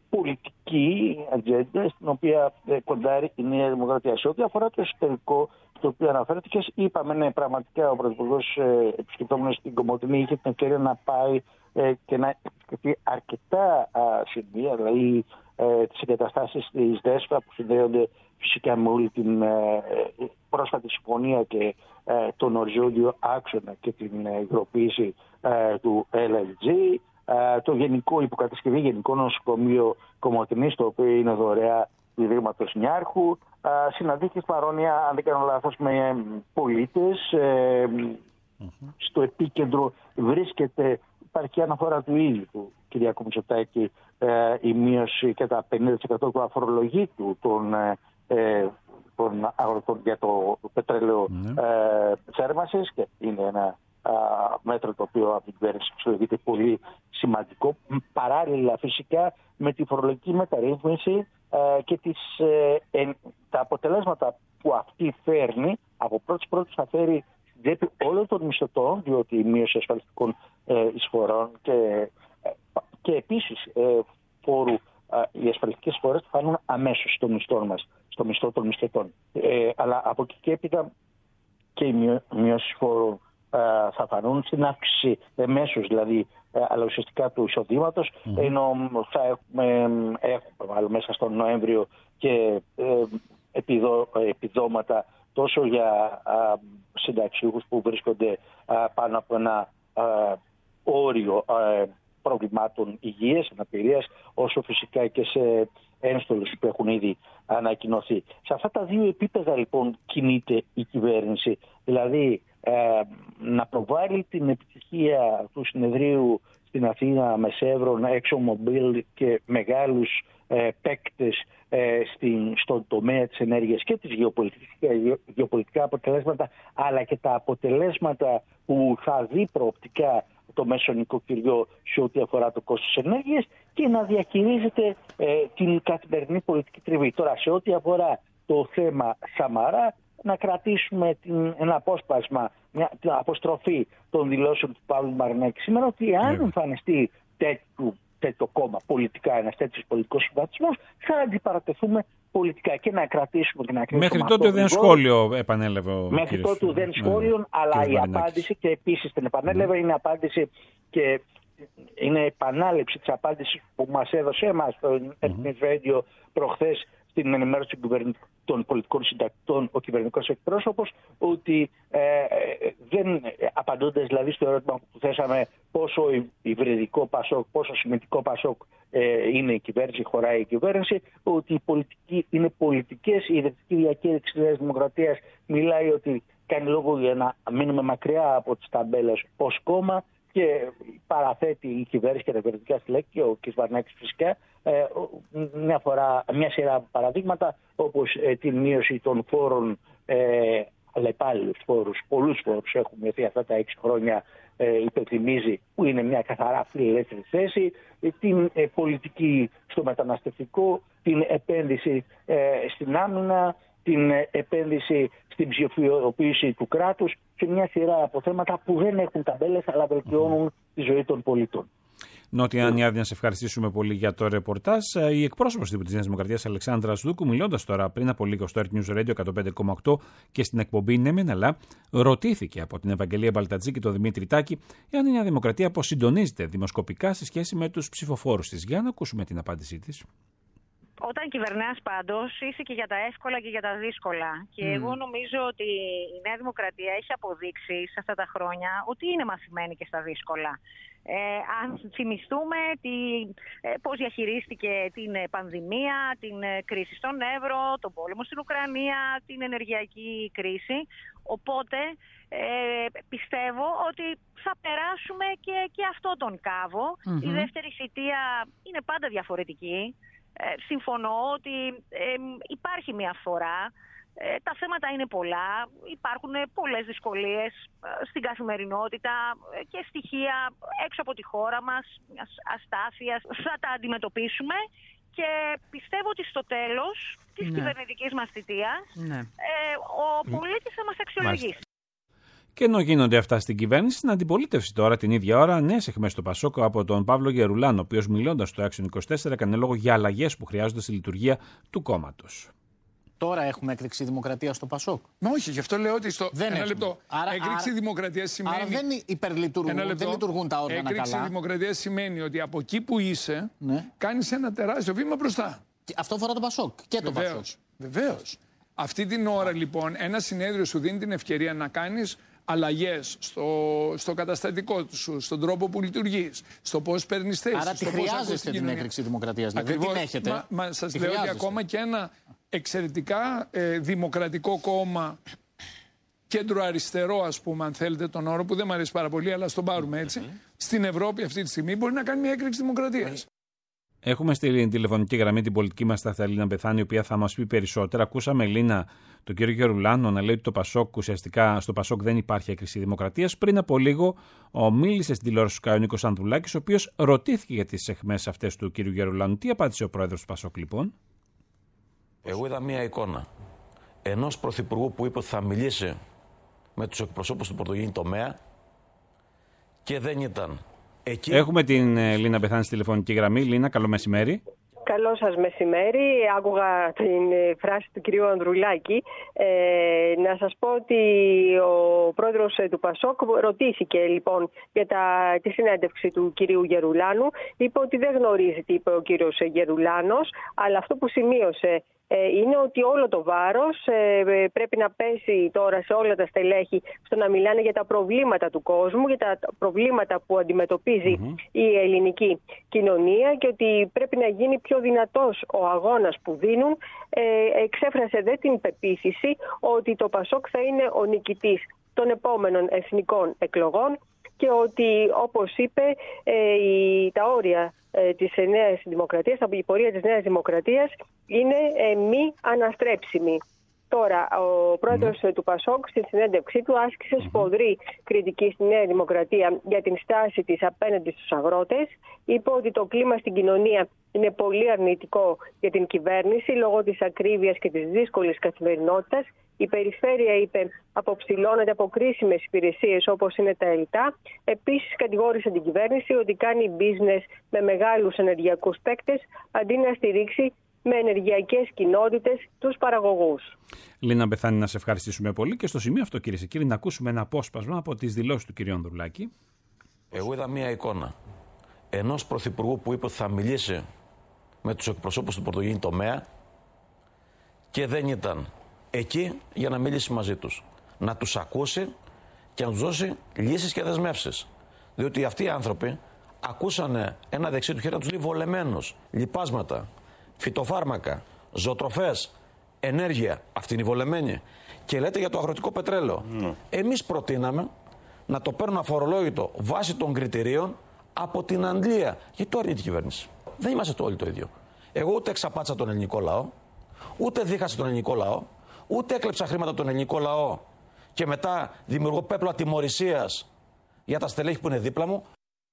Speaker 14: πολιτική ατζέντα στην οποία ε, κοντάρει η Νέα Δημοκρατία. Σε ό,τι αφορά το εσωτερικό, το οποίο αναφέρθηκε, είπαμε, ναι, πραγματικά ο Πρωθυπουργός ε, επισκεπτόμενος στην Κομοτηνή είχε την ευκαιρία να πάει ε, και να επισκεφτεί αρκετά α, σημεία, δηλαδή ε, τις εγκαταστάσεις της ΔΕΣΦΑ που συνδέονται φυσικά με όλη την ε, πρόσφατη συμφωνία και ε, τον οριζόντιο άξονα και την υλοποίηση ε, του ελ ελ τζι. Uh, το γενικό υποκατασκευή Γενικό Νοσοκομείο Κομοτηνής, το οποίο είναι δωρεά του Ιδρύματος Νιάρχου. Uh, συναντήθηκες παρόνοια, αν δεν κάνω λάθος, με πολίτες. Uh, mm-hmm. Στο επίκεντρο βρίσκεται, υπάρχει αναφορά του ίδιου του Κυριάκου Μητσοτάκη, uh, η μείωση κατά πενήντα τοις εκατό του αφορολογήτου των, uh, των αγροτών για το πετρέλαιο mm-hmm. uh, θέρμανσης, και είναι ένα Uh, μέτρο το οποίο από την κυβέρνηση εξολογείται πολύ σημαντικό, παράλληλα φυσικά με τη φορολογική μεταρρύθμιση uh, και τις, uh, εν, τα αποτελέσματα που αυτή φέρνει. Από πρώτης πρώτης θα φέρει στην τσέπη όλων των μισθωτών, διότι η μείωση ασφαλιστικών uh, εισφορών και, uh, και επίσης uh, φόρου, uh, οι ασφαλιστικές εισφορές θα φάνουν αμέσως στο μισθό μας, στο μισθό των μισθωτών. Uh, αλλά από εκεί και έπειτα και οι μειώσεις φόρου θα φανούν στην αύξηση εμέσως, δηλαδή, αλλά ουσιαστικά του εισοδήματος, mm. ενώ θα έχουμε, έχουμε μάλλον μέσα στον Νοέμβριο και ε, επιδό, επιδόματα τόσο για α, συνταξιούχους που βρίσκονται α, πάνω από ένα α, όριο α, προβλημάτων υγείας, αναπηρίας, όσο φυσικά και σε ένστολους που έχουν ήδη ανακοινωθεί. Σε αυτά τα δύο επίπεδα λοιπόν κινείται η κυβέρνηση, δηλαδή ε, να προβάλλει την επιτυχία του συνεδρίου στην Αθήνα με Σεύρον, ExxonMobil και μεγάλους ε, παίκτες ε, στην, στον τομέα της ενέργειας και τις γεωπολιτικά, γεωπολιτικά αποτελέσματα, αλλά και τα αποτελέσματα που θα δει προοπτικά το μέσο νοικοκυριό σε ό,τι αφορά το κόστος ενέργειας, και να διαχειρίζεται ε, την καθημερινή πολιτική τριβή. Τώρα, σε ό,τι αφορά το θέμα Σαμαρά, να κρατήσουμε την, ένα απόσπασμα, μια, την αποστροφή των δηλώσεων του Παύλου Μαρινάκη σήμερα, ότι αν yeah. εμφανιστεί τέτοιο, τέτοιο κόμμα πολιτικά, ένας τέτοιος πολιτικός συμβατισμός, θα αντιπαρατεθούμε πολιτικά, και να κρατήσουμε και να κρατήσουμε.
Speaker 2: Μέχρι τότε δεν σχόλιο, επανέλαβε ο
Speaker 14: Μέχρι κύριος, τότε δεν σχόλιο, ναι, αλλά η Μαρινάκης. Απάντηση, και επίσης την επανέλαβε, ναι. είναι απάντηση και είναι επανάληψη της απάντησης που μας έδωσε εμάς στο Earth News Radio προχθές στην ενημέρωση του των πολιτικών συντακτών ο κυβερνητικός εκπρόσωπος, ότι ε, δεν απαντώντας δηλαδή στο ερώτημα που θέσαμε πόσο υβριδικό Πασόκ, πόσο συμμετικό Πασόκ ε, είναι η κυβέρνηση, χωράει η κυβέρνηση, ότι οι πολιτικοί είναι πολιτικές, η ιδρυτική διακήρυξη της Νέας Δημοκρατίας μιλάει ότι κάνει λόγο για να μείνουμε μακριά από τις ταμπέλες ως κόμμα και παραθέτει η κυβέρνηση και τα κυβερνητικά στελέχη, ο κ. Βαρνάκης φυσικά, ε, μια, φορά, μια σειρά παραδείγματα όπως ε, την μείωση των φόρων, ε, αλλεπάλληλους φόρους, πολλούς φόρους έχουμε γιατί αυτά τα έξι χρόνια ε, υπενθυμίζει, που είναι μια καθαρά φιλελεύθερη θέση, ε, την ε, πολιτική στο μεταναστευτικό, την επένδυση ε, στην άμυνα, την επένδυση στην ψηφιοποίηση του κράτους και μια σειρά από θέματα που δεν έχουν ταμπέλες αλλά βελτιώνουν τη ζωή των πολιτών.
Speaker 2: Νότια Ανιάδη, να σε ευχαριστήσουμε πολύ για το ρεπορτάζ. Η εκπρόσωπος της Νέας Δημοκρατίας, Αλεξάνδρα Δούκου, μιλώντας τώρα πριν από λίγο στο Earth News Radio εκατόν πέντε κόμμα οκτώ και στην εκπομπή Ναι Μεν Αλλά, ρωτήθηκε από την Ευαγγελία Μπαλτατζή και τον Δημήτρη Τάκη εάν η Νέα Δημοκρατία αποσυντονίζεται δημοσκοπικά σε σχέση με τους ψηφοφόρους της. Για να ακούσουμε την απάντησή της.
Speaker 15: Όταν κυβερνάς πάντως είσαι και για τα εύκολα και για τα δύσκολα. Και mm. εγώ νομίζω ότι η Νέα Δημοκρατία έχει αποδείξει σε αυτά τα χρόνια ότι είναι μαθημένη και στα δύσκολα. Ε, αν θυμηθούμε τι, ε, πώς διαχειρίστηκε την πανδημία, την κρίση στον Εύρο, τον πόλεμο στην Ουκρανία, την ενεργειακή κρίση. Οπότε ε, πιστεύω ότι θα περάσουμε και, και αυτό τον κάβο. Mm-hmm. Η δεύτερη θητεία είναι πάντα διαφορετική. Ε, συμφωνώ ότι ε, υπάρχει μια φορά, ε, τα θέματα είναι πολλά, υπάρχουν πολλές δυσκολίες ε, στην καθημερινότητα ε, και στοιχεία έξω από τη χώρα μας, μιας αστάθειας. Θα τα αντιμετωπίσουμε και πιστεύω ότι στο τέλος της ναι. κυβερνητικής μας θητείας ναι. ε, ο πολίτης θα μας αξιολογήσει.
Speaker 2: Και ενώ γίνονται αυτά στην κυβέρνηση, στην αντιπολίτευση τώρα την ίδια ώρα, νέες αιχμές στο Πασόκ από τον Παύλο Γερουλάνο, ο οποίος μιλώντας στο Action είκοσι τέσσερα έκανε λόγο για αλλαγές που χρειάζονται στη λειτουργία του κόμματος.
Speaker 16: Τώρα έχουμε έκρηξη δημοκρατία στο Πασόκ.
Speaker 17: Μα όχι, γι' αυτό λέω ότι στο.
Speaker 16: Δεν
Speaker 17: ένα
Speaker 16: έχουμε.
Speaker 17: λεπτό.
Speaker 16: Άρα,
Speaker 17: έκρηξη
Speaker 16: άρα,
Speaker 17: δημοκρατία σημαίνει.
Speaker 16: Άρα δεν υπερλειτουργούν,
Speaker 17: ένα
Speaker 16: δεν λειτουργούν τα όργανα καλά.
Speaker 17: Έκρηξη δημοκρατία σημαίνει ότι από εκεί που είσαι ναι. κάνεις ένα τεράστιο βήμα μπροστά.
Speaker 16: Και αυτό αφορά το Πασόκ και το
Speaker 17: Βεβαίως,
Speaker 16: Πασόκ.
Speaker 17: Βεβαίως. Αυτή την ώρα λοιπόν ένα συνέδριο σου δίνει την ευκαιρία να κάνεις αλλαγές στο, στο καταστατικό σου, στον τρόπο που λειτουργείς, στο πώς παίρνεις θέσεις.
Speaker 16: Άρα τη χρειάζεστε την έκρηξη δημοκρατίας, δηλαδή δεν την έχετε.
Speaker 17: Μα, μα σας λέω ότι ακόμα και ένα εξαιρετικά ε, δημοκρατικό κόμμα, κέντρο αριστερό ας πούμε, αν θέλετε τον όρο, που δεν μου αρέσει πάρα πολύ, αλλά στον πάρουμε έτσι, mm-hmm. στην Ευρώπη αυτή τη στιγμή μπορεί να κάνει μια έκρηξη δημοκρατίας.
Speaker 2: Έχουμε στη τηλεφωνική γραμμή την πολιτική μας σταθερή Λίνα Μπεθάνη, η οποία θα μας πει περισσότερα. Ακούσαμε, Λίνα, τον κύριο Γερουλάνο να λέει ότι το Πασόκ, ουσιαστικά στο Πασόκ δεν υπάρχει έκρηξη δημοκρατίας. Πριν από λίγο ο, μίλησε στην τηλεόραση του ο Νίκος Ανδρουλάκης, ο οποίος ρωτήθηκε για τις αιχμές αυτές του κύριου Γερουλάνου. Τι απάντησε ο πρόεδρος του Πασόκ, λοιπόν?
Speaker 18: Εγώ είδα μία εικόνα ενός πρωθυπουργού που είπε ότι θα μιλήσει με τους εκπροσώπους του πρωτογενή τομέα και δεν ήταν. Εκεί...
Speaker 2: Έχουμε την ε, Λίνα Μπεθάνη στη τηλεφωνική γραμμή. Λίνα, καλό μεσημέρι.
Speaker 19: Καλό σας μεσημέρι. Άκουγα την ε, φράση του κυρίου Ανδρουλάκη. Ε, να σας πω ότι ο πρόεδρος ε, του Πασόκ ρωτήθηκε λοιπόν για τα, τη συνέντευξη του κυρίου Γερουλάνου. Είπε ότι δεν γνωρίζει τι είπε ο κύριος Γερουλάνος, αλλά αυτό που σημείωσε είναι ότι όλο το βάρος πρέπει να πέσει τώρα σε όλα τα στελέχη στο να μιλάνε για τα προβλήματα του κόσμου, για τα προβλήματα που αντιμετωπίζει mm-hmm. η ελληνική κοινωνία και ότι πρέπει να γίνει πιο δυνατός ο αγώνας που δίνουν. Εξέφρασε δε την πεποίθηση ότι το Πασόκ θα είναι ο νικητής των επόμενων εθνικών εκλογών και ότι, όπως είπε, τα όρια της Νέας Δημοκρατίας, η πορεία της Νέας Δημοκρατίας είναι μη αναστρέψιμη. Τώρα, ο πρόεδρος mm. του Πασόκ στην συνέντευξή του άσκησε σφοδρή κριτική στη Νέα Δημοκρατία για την στάση της απέναντι στους αγρότες. Είπε ότι το κλίμα στην κοινωνία είναι πολύ αρνητικό για την κυβέρνηση λόγω της ακρίβειας και της δύσκολης καθημερινότητας. Η περιφέρεια, είπε, αποψηλώνεται από κρίσιμες υπηρεσίες όπως είναι τα ΕΛΤΑ. Επίσης, κατηγόρησε την κυβέρνηση ότι κάνει business με μεγάλους ενεργειακούς παίκτες αντί να στηρίξει με ενεργειακές κοινότητες τους παραγωγούς.
Speaker 2: Λίνα Μπεθάνη, να σε ευχαριστήσουμε πολύ και στο σημείο αυτό, κυρίες και κύριοι, να ακούσουμε ένα απόσπασμα από τις δηλώσεις του κυρίου Ανδρουλάκη.
Speaker 18: Εγώ είδα μία εικόνα ενός πρωθυπουργού που είπε ότι θα μιλήσει με τους εκπροσώπους του πρωτογενή τομέα και δεν ήταν εκεί για να μιλήσει μαζί τους. Να τους ακούσει και να τους δώσει λύσεις και δεσμεύσεις. Διότι αυτοί οι άνθρωποι ακούσανε ένα δεξί του χέρι να τους λέει βολεμένους, λιπάσματα, φυτοφάρμακα, ζωοτροφές, ενέργεια. Αυτή είναι η βολεμένη. Και λέτε για το αγροτικό πετρέλαιο. Mm. Εμείς προτείναμε να το παίρνουν αφορολόγητο βάσει των κριτηρίων από την Αγγλία. Γιατί το αρνείται η κυβέρνηση. Δεν είμαστε όλοι το ίδιο. Εγώ ούτε εξαπάτησα τον ελληνικό λαό, ούτε δίχασα τον ελληνικό λαό, ούτε έκλεψα χρήματα τον ελληνικό λαό και μετά δημιουργώ πέπλο ατιμωρησίας για τα στελέχη που είναι δίπλα μου.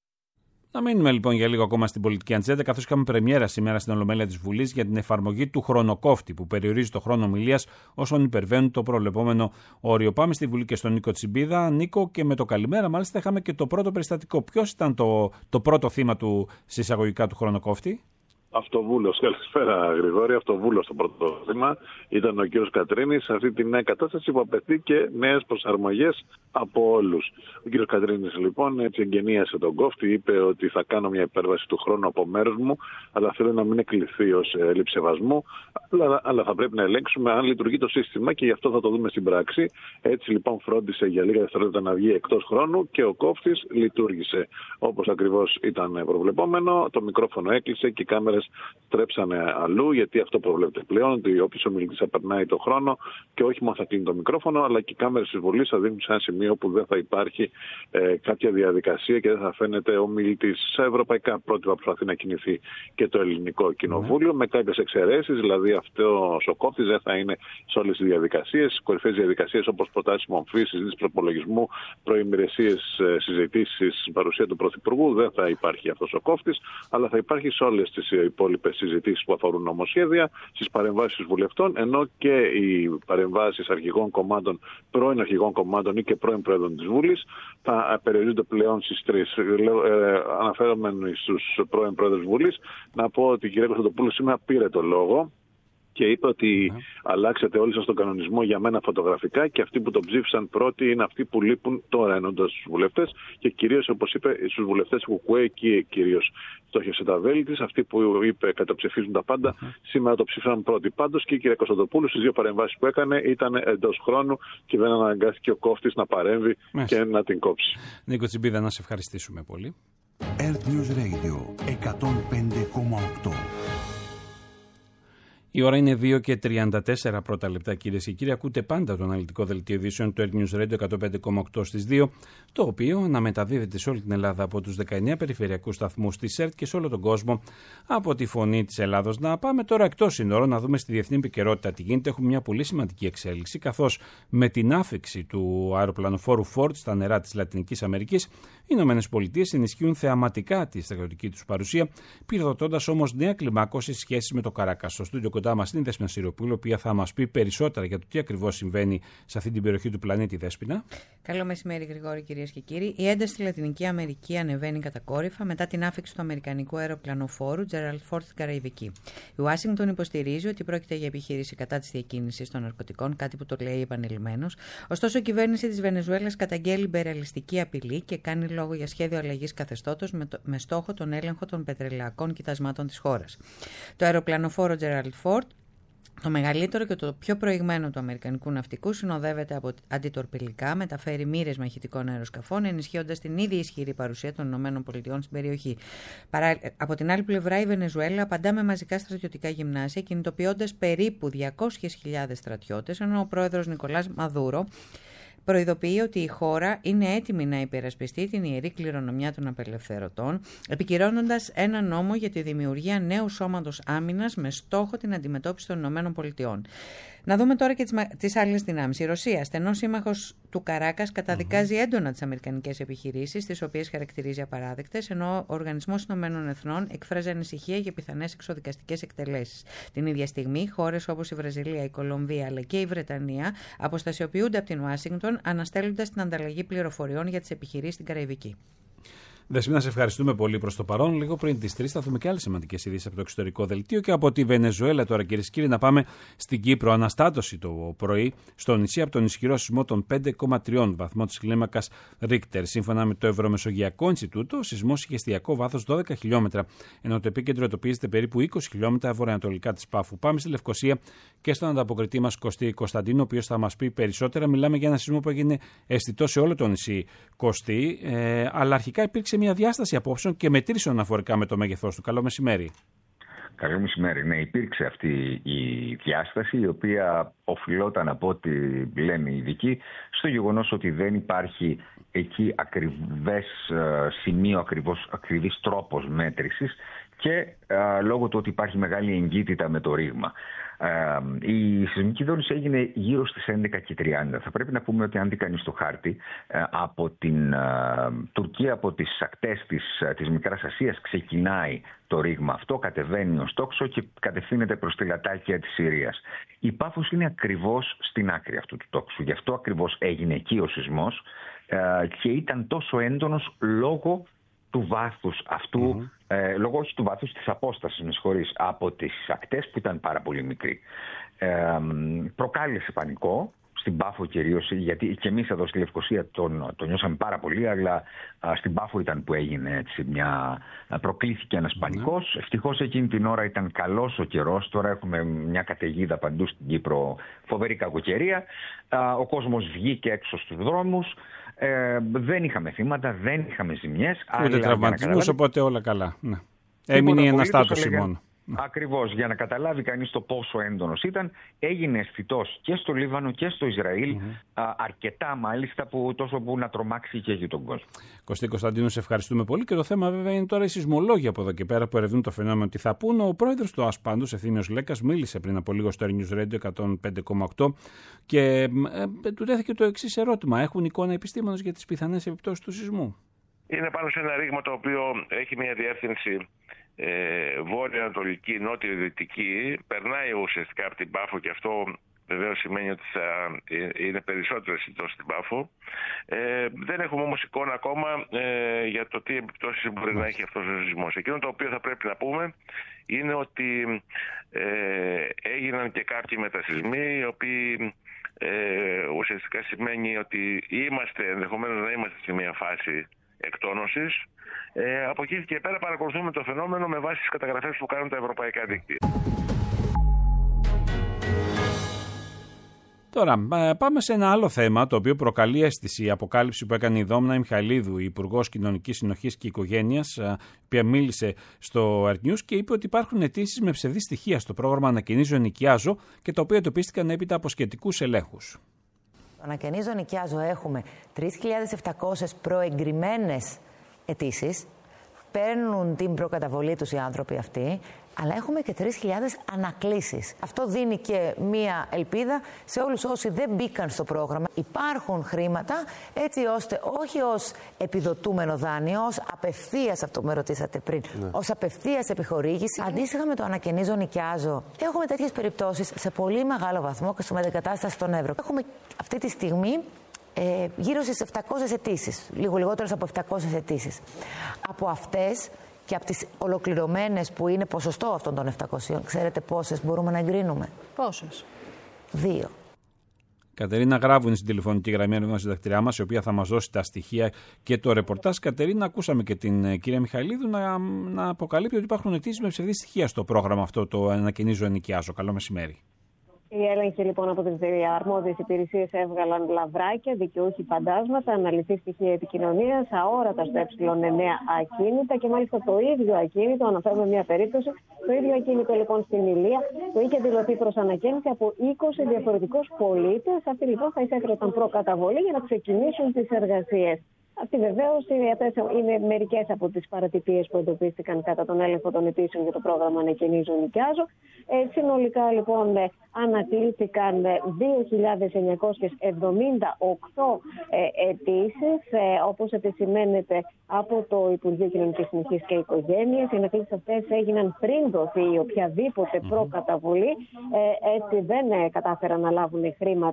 Speaker 2: Να μείνουμε λοιπόν για λίγο ακόμα στην πολιτική ατζέντα, καθώς είχαμε πρεμιέρα σήμερα στην Ολομέλεια της Βουλής για την εφαρμογή του χρονοκόφτη που περιορίζει το χρόνο ομιλίας όσων υπερβαίνουν το προβλεπόμενο όριο. Πάμε στη Βουλή και στον Νίκο Τσιμπίδα. Νίκο, και με το καλημέρα, μάλιστα, είχαμε και το πρώτο περιστατικό. Ποιος ήταν το, το πρώτο θύμα του συσσαγωγικά του χρονοκόφτη?
Speaker 20: Αυτοβούλος. Καλησπέρα, Γρηγόρη. Αυτοβούλος το πρώτο θύμα ήταν ο κύριος Κατρίνης σε αυτή τη νέα κατάσταση που απαιτεί και νέες προσαρμογές από όλους. Ο κύριος Κατρίνης λοιπόν έτσι εγγενίασε τον κόφτη, είπε ότι θα κάνω μια υπέρβαση του χρόνου από μέρους μου, αλλά θέλω να μην εκλειθεί ως έλλειψη σεβασμού, αλλά, αλλά θα πρέπει να ελέγξουμε αν λειτουργεί το σύστημα και γι' αυτό θα το δούμε στην πράξη. Έτσι λοιπόν φρόντισε για λίγα δευτερόλεπτα να βγει εκτός χρόνου και ο κόφτης λειτουργήσε όπως ακριβώς ήταν προβλεπόμενο. Το μικρόφωνο έκλεισε και οι κάμερες στρέψανε αλλού, γιατί αυτό προβλέπεται πλέον, ότι όποιος ομιλητής θα περνάει το χρόνο και όχι μόνο θα κλείνει το μικρόφωνο, αλλά και οι κάμερες της Βουλής θα δείχνουν σε ένα σημείο που δεν θα υπάρχει ε, κάποια διαδικασία και δεν θα φαίνεται ο ομιλητής. Σε ευρωπαϊκά πρότυπα προσπαθεί να κινηθεί και το ελληνικό κοινοβούλιο, mm. με κάποιες εξαιρέσεις, δηλαδή αυτό ο κόφτης δεν θα είναι σε όλες τις διαδικασίες, κορυφαίες διαδικασίες όπως προτάσεις μομφής, συζήτηση προπολογισμού, προημερεσίες, συζητήσεις, παρουσία του Πρωθυπουργού, δεν θα υπάρχει αυτός ο κόφτης, αλλά θα υπάρχει σε όλες τις υπόλοιπες συζητήσεις που αφορούν νομοσχέδια, στις παρεμβάσεις βουλευτών, ενώ και οι παρεμβάσεις αρχηγών κομμάτων, πρώην αρχηγών κομμάτων ή και πρώην πρόεδρων της Βουλής θα περιορίζονται πλέον στις τρεις. Ε, αναφέρομαι στους πρώην πρόεδρους της Βουλής, να πω ότι η κυρία Κωνσταντοπούλου σήμερα πήρε το λόγο και είπε ότι mm. αλλάξατε όλοι σας τον κανονισμό για μένα φωτογραφικά και αυτοί που τον ψήφισαν πρώτοι είναι αυτοί που λείπουν τώρα, εννοώντας στους βουλευτές και κυρίως, όπως είπε, στους βουλευτές που κουέ εκεί κυρίως στόχευσε τα βέλη της. Αυτοί που είπε καταψηφίζουν τα πάντα, mm. σήμερα το ψήφισαν πρώτοι. Πάντως και η κυρία Κωνσταντοπούλου στις δύο παρεμβάσεις που έκανε ήταν εντός χρόνου και δεν αναγκάστηκε ο κόφτης να παρέμβει mm. και να την κόψει.
Speaker 2: Νίκο Τσιμπίδα, να σε ευχαριστήσουμε πολύ.
Speaker 1: Earth News Radio εκατόν πέντε κόμμα οκτώ.
Speaker 2: Η ώρα είναι δύο και τριάντα τέσσερα πρώτα λεπτά, κυρίες και κύριοι. Ακούτε πάντα το αναλυτικό δελτίο ειδήσεων του Earth News Radio εκατόν πέντε κόμμα οκτώ στις δύο, το οποίο αναμεταδίδεται σε όλη την Ελλάδα από τους δεκαεννέα περιφερειακούς σταθμούς της ΕΡΤ και σε όλο τον κόσμο από τη Φωνή της Ελλάδος. Να πάμε τώρα εκτός σύνορων, να δούμε στη διεθνή επικαιρότητα τι γίνεται. Έχουμε μια πολύ σημαντική εξέλιξη, καθώς με την άφιξη του αεροπλανοφόρου Ford στα νερά της Λατινικής Αμερικής, οι ΗΠΑ ενισχύουν θεαματικά τη στρατιωτική τους παρουσία, πυροδοτώντας όμως νέα κλιμάκωση σχέσεις με το Καράκας. Στο στούντιο κοντά μας είναι η Δέσποινα Σιριοπούλου, η οποία θα μας πει περισσότερα για το τι ακριβώς συμβαίνει σε αυτή την περιοχή του πλανήτη. Δέσποινα.
Speaker 21: Καλό μεσημέρι, Γρηγόρη, κυρίες και κύριοι. Η ένταση στη Λατινική Αμερική ανεβαίνει κατακόρυφα μετά την άφιξη του αμερικανικού αεροπλανοφόρου Gerald Ford στην Καραϊβική. Η Ουάσιγκτον υποστηρίζει ότι πρόκειται για επιχείρηση κατά της διακίνησης των ναρκωτικών, κάτι που το λέει επανειλημμένος. Ωστόσο, η κυβέρνηση της Βενεζουέλας καταγγέλει υπερρεαλιστική απειλή και κάνει λόγο για σχέδιο αλλαγής καθεστώτος με, το, με στόχο τον έλεγχο των πετρελαϊκών κοιτασμάτων της χώρας. Το αεροπλανοφόρο Gerald Ford, το μεγαλύτερο και το πιο προηγμένο του αμερικανικού ναυτικού, συνοδεύεται από αντιτορπιλικά, μεταφέρει μοίρες μαχητικών αεροσκαφών, ενισχύοντας την ήδη ισχυρή παρουσία των ΗΠΑ στην περιοχή. Παρά, από την άλλη πλευρά, η Βενεζουέλα απαντά με μαζικά στρατιωτικά γυμνάσια, κινητοποιώντας περίπου διακόσιες χιλιάδες στρατιώτες, ενώ ο πρόεδρος Νικολάς Μαδούρο προειδοποιεί ότι η χώρα είναι έτοιμη να υπερασπιστεί την ιερή κληρονομιά των απελευθερωτών, επικυρώνοντας ένα νόμο για τη δημιουργία νέου σώματος άμυνας με στόχο την αντιμετώπιση των ΗΠΑ. Να δούμε τώρα και τις, τις άλλες δυνάμεις. Η Ρωσία, στενός σύμμαχος του Καράκας, καταδικάζει mm-hmm. έντονα τις αμερικανικές επιχειρήσεις, τις οποίες χαρακτηρίζει απαράδεκτες, ενώ ο Οργανισμός Ηνωμένων Εθνών εκφράζει ανησυχία για πιθανές εξοδικαστικές εκτελέσεις. Την ίδια στιγμή, χώρες όπως η Βραζιλία, η Κολομβία αλλά και η Βρετανία αποστασιοποιούνται από την Ουάσιγκτον, αναστέλλοντας την ανταλλαγή πληροφοριών για τις επιχειρήσεις στην Καραϊβική.
Speaker 2: Δεσπίνα, σε ευχαριστούμε πολύ προς το παρόν. Λίγο πριν τις τρεις θα δούμε και άλλες σημαντικές ειδήσεις από το εξωτερικό δελτίο και από τη Βενεζουέλα τώρα, κυρίες και κύριοι, να πάμε στην Κύπρο. Αναστάτωση το πρωί στο νησί από τον ισχυρό σεισμό των πέντε κόμμα τρία βαθμών της κλίμακας Ρίχτερ. Σύμφωνα με το Ευρωμεσογειακό Ινστιτούτο, ο σεισμός είχε εστιακό βάθος δώδεκα χιλιόμετρα, ενώ το επίκεντρο εντοπίζεται περίπου είκοσι χιλιόμετρα βορειοανατολικά της Πάφου. Πάμε στη Λευκοσία και στον ανταποκριτή μας Κωστή Κωνσταντίνο, ο οποίος θα μας πει περισσότερα. Μιλάμε για ένα σεισμό που έγινε αισθητό σε όλο το νησί, Κωστή, ε, αλλά αρχικά υπήρξε μια διάσταση απόψεων και μετρήσεων αναφορικά με το μέγεθός του. Καλό μεσημέρι.
Speaker 5: Καλό μεσημέρι. Ναι, υπήρξε αυτή η διάσταση, η οποία οφειλόταν, από ό,τι λένε οι ειδικοί, στο γεγονός ότι δεν υπάρχει εκεί ακριβές σημείο, ακριβώς, ακριβής τρόπος μέτρησης και α, λόγω του ότι υπάρχει μεγάλη εγκύτητα με το ρήγμα. Uh, η σεισμική δόνηση έγινε γύρω στις έντεκα και τριάντα. Θα πρέπει να πούμε ότι αν δει κανείς το χάρτη, uh, από την uh, Τουρκία, από τις ακτές της, uh, της Μικράς Ασίας ξεκινάει το ρήγμα αυτό, κατεβαίνει ως τόξο και κατευθύνεται προς τη Λατάκια της Συρίας. Η Πάφος είναι ακριβώς στην άκρη αυτού του τόξου. Γι' αυτό ακριβώς έγινε εκεί ο σεισμός uh, και ήταν τόσο έντονος λόγω του βάθους αυτού, mm-hmm. ε, λόγω όχι του βάθους, της απόστασης, με συγχωρείς, από τις ακτές που ήταν πάρα πολύ μικρή. Ε, προκάλεσε πανικό στην Πάφο κυρίως, γιατί και εμείς εδώ στη Λευκοσία τον, τον νιώσαμε πάρα πολύ, αλλά α, στην Πάφο ήταν που έγινε έτσι μια, προκλήθηκε ένας πανικός. Mm-hmm. Ευτυχώς εκείνη την ώρα ήταν καλός ο καιρός, τώρα έχουμε μια καταιγίδα παντού στην Κύπρο, φοβερή κακοκαιρία. Α, ο κόσμος βγήκε έξω στους δρόμους. Ε, δεν είχαμε θύματα, δεν είχαμε ζημιές.
Speaker 2: Ούτε τραυματισμούς, οπότε όλα καλά. Ναι. Έμεινε η αναστάτωση μόνο.
Speaker 5: Ακριβώς, για να καταλάβει κανείς το πόσο έντονος ήταν, έγινε αισθητός και στο Λίβανο και στο Ισραήλ, mm-hmm. α, αρκετά μάλιστα, που, τόσο που να τρομάξει και για τον κόσμο.
Speaker 2: Κωστή Κωνσταντίνου, σε ευχαριστούμε πολύ και το θέμα βέβαια είναι τώρα οι σεισμολόγοι από εδώ και πέρα που ερευνούν το φαινόμενο. Τι θα πούν. Ο πρόεδρος του ΑΣΠΑΝΤΟΣ, Ευθύμιος Λέκας, μίλησε πριν από λίγο στο Air News Radio εκατόν πέντε κόμμα οκτώ και ε, του τέθηκε το εξής ερώτημα. Έχουν εικόνα επιστήμονες για τις πιθανές επιπτώσεις του σεισμού?
Speaker 22: Είναι πάνω σε ένα ρήγμα το οποίο έχει μια διεύθυνση Ε, βόρεια-ανατολική, νότιο-δυτική, περνάει ουσιαστικά από την Πάφο και αυτό βεβαίως σημαίνει ότι θα είναι περισσότερο αισθητό στην Πάφο. Ε, δεν έχουμε όμως εικόνα ακόμα ε, για το τι επιπτώσεις μπορεί να έχει αυτός ο σεισμός. Εκείνο το οποίο θα πρέπει να πούμε είναι ότι ε, έγιναν και κάποιοι μετασεισμοί οι οποίοι ε, ουσιαστικά σημαίνει ότι είμαστε, ενδεχομένως να είμαστε σε μια φάση εκτόνωσης. Ε, από εκεί και πέρα παρακολουθούμε το φαινόμενο με βάση τις καταγραφές που κάνουν τα ευρωπαϊκά δίκτυα.
Speaker 2: Τώρα, πάμε σε ένα άλλο θέμα το οποίο προκαλεί αίσθηση. Η αποκάλυψη που έκανε η Δόμνα Μιχαηλίδου, η Υπουργός Κοινωνικής Συνοχής και Οικογένειας, η οποία μίλησε στο Air News και είπε ότι υπάρχουν αιτήσεις με ψευδή στοιχεία στο πρόγραμμα Ανακαινίζω Ενοικιάζω και τα οποία εντοπίστηκαν έπειτα από σχετικούς ελέγχους.
Speaker 23: Στο Ανακαινίζω Ενοικιάζω έχουμε τρεις χιλιάδες επτακόσιες προεγκριμένες αιτήσεις, παίρνουν την προκαταβολή τους οι άνθρωποι αυτοί, αλλά έχουμε και τρεις χιλιάδες ανακλήσεις. Αυτό δίνει και μία ελπίδα σε όλους όσοι δεν μπήκαν στο πρόγραμμα. Υπάρχουν χρήματα έτσι ώστε όχι ως επιδοτούμενο δάνειο, ως απευθείας, αυτό που με ρωτήσατε πριν, ναι. ως απευθείας επιχορήγηση. Αντίστοιχα με το Ανακαινίζω Νοικιάζω, έχουμε τέτοιες περιπτώσεις σε πολύ μεγάλο βαθμό και στο μετεγκατάσταση στον Εύρο. Έχουμε αυτή τη στιγμή Ε, γύρω στις επτακόσιες αιτήσεις, λίγο λιγότερες από επτακόσιες αιτήσεις. Από αυτές και από τις ολοκληρωμένες που είναι ποσοστό αυτών των επτακοσίων, ξέρετε πόσες μπορούμε να εγκρίνουμε?
Speaker 21: Πόσες?
Speaker 23: Δύο.
Speaker 2: Κατερίνα Γράβου είναι στην τηλεφωνική γραμμή ενός συντακτηριά μας, η οποία θα μας δώσει τα στοιχεία και το ρεπορτάζ. Κατερίνα, ακούσαμε και την κυρία Μιχαηλίδου να, να αποκαλύπτει ότι υπάρχουν αιτήσεις με ψευδή στοιχεία στο πρόγραμμα αυτό, το Ανακαινίζω Ενοικιάζω. Καλό μεσημέρι.
Speaker 24: Οι έλεγχοι λοιπόν από τις αρμόδιες υπηρεσίες έβγαλαν λαβράκια, δικαιούχοι φαντάσματα, αναλυθεί στοιχεία επικοινωνίας, αόρατα στο ε εννέα ακίνητα και μάλιστα το ίδιο ακίνητο, αναφέρουμε μια περίπτωση, το ίδιο ακίνητο λοιπόν στην Ηλία που είχε δηλωθεί προς ανακαίνιση από είκοσι διαφορετικούς πολίτες. Αυτοί λοιπόν θα εισέφεραν προκαταβολή για να ξεκινήσουν τις εργασίες. Αυτή βεβαίως είναι μερικές από τις παρατυπίες που εντοπίστηκαν κατά τον έλεγχο των αιτήσεων για το πρόγραμμα Ανακαινίζω Νοικιάζω. Ε, συνολικά λοιπόν ανακλήθηκαν δύο χιλιάδες εννιακόσιες εβδομήντα οκτώ ε, αιτήσεις, ε, όπως επισημαίνεται από το Υπουργείο Κοινωνικής Συνοχής και Οικογένειας. Οι ανακλήσεις αυτές έγιναν πριν δοθεί οποιαδήποτε προκαταβολή. Ε, έτσι δεν ε, κατάφεραν να λάβουν χρήματα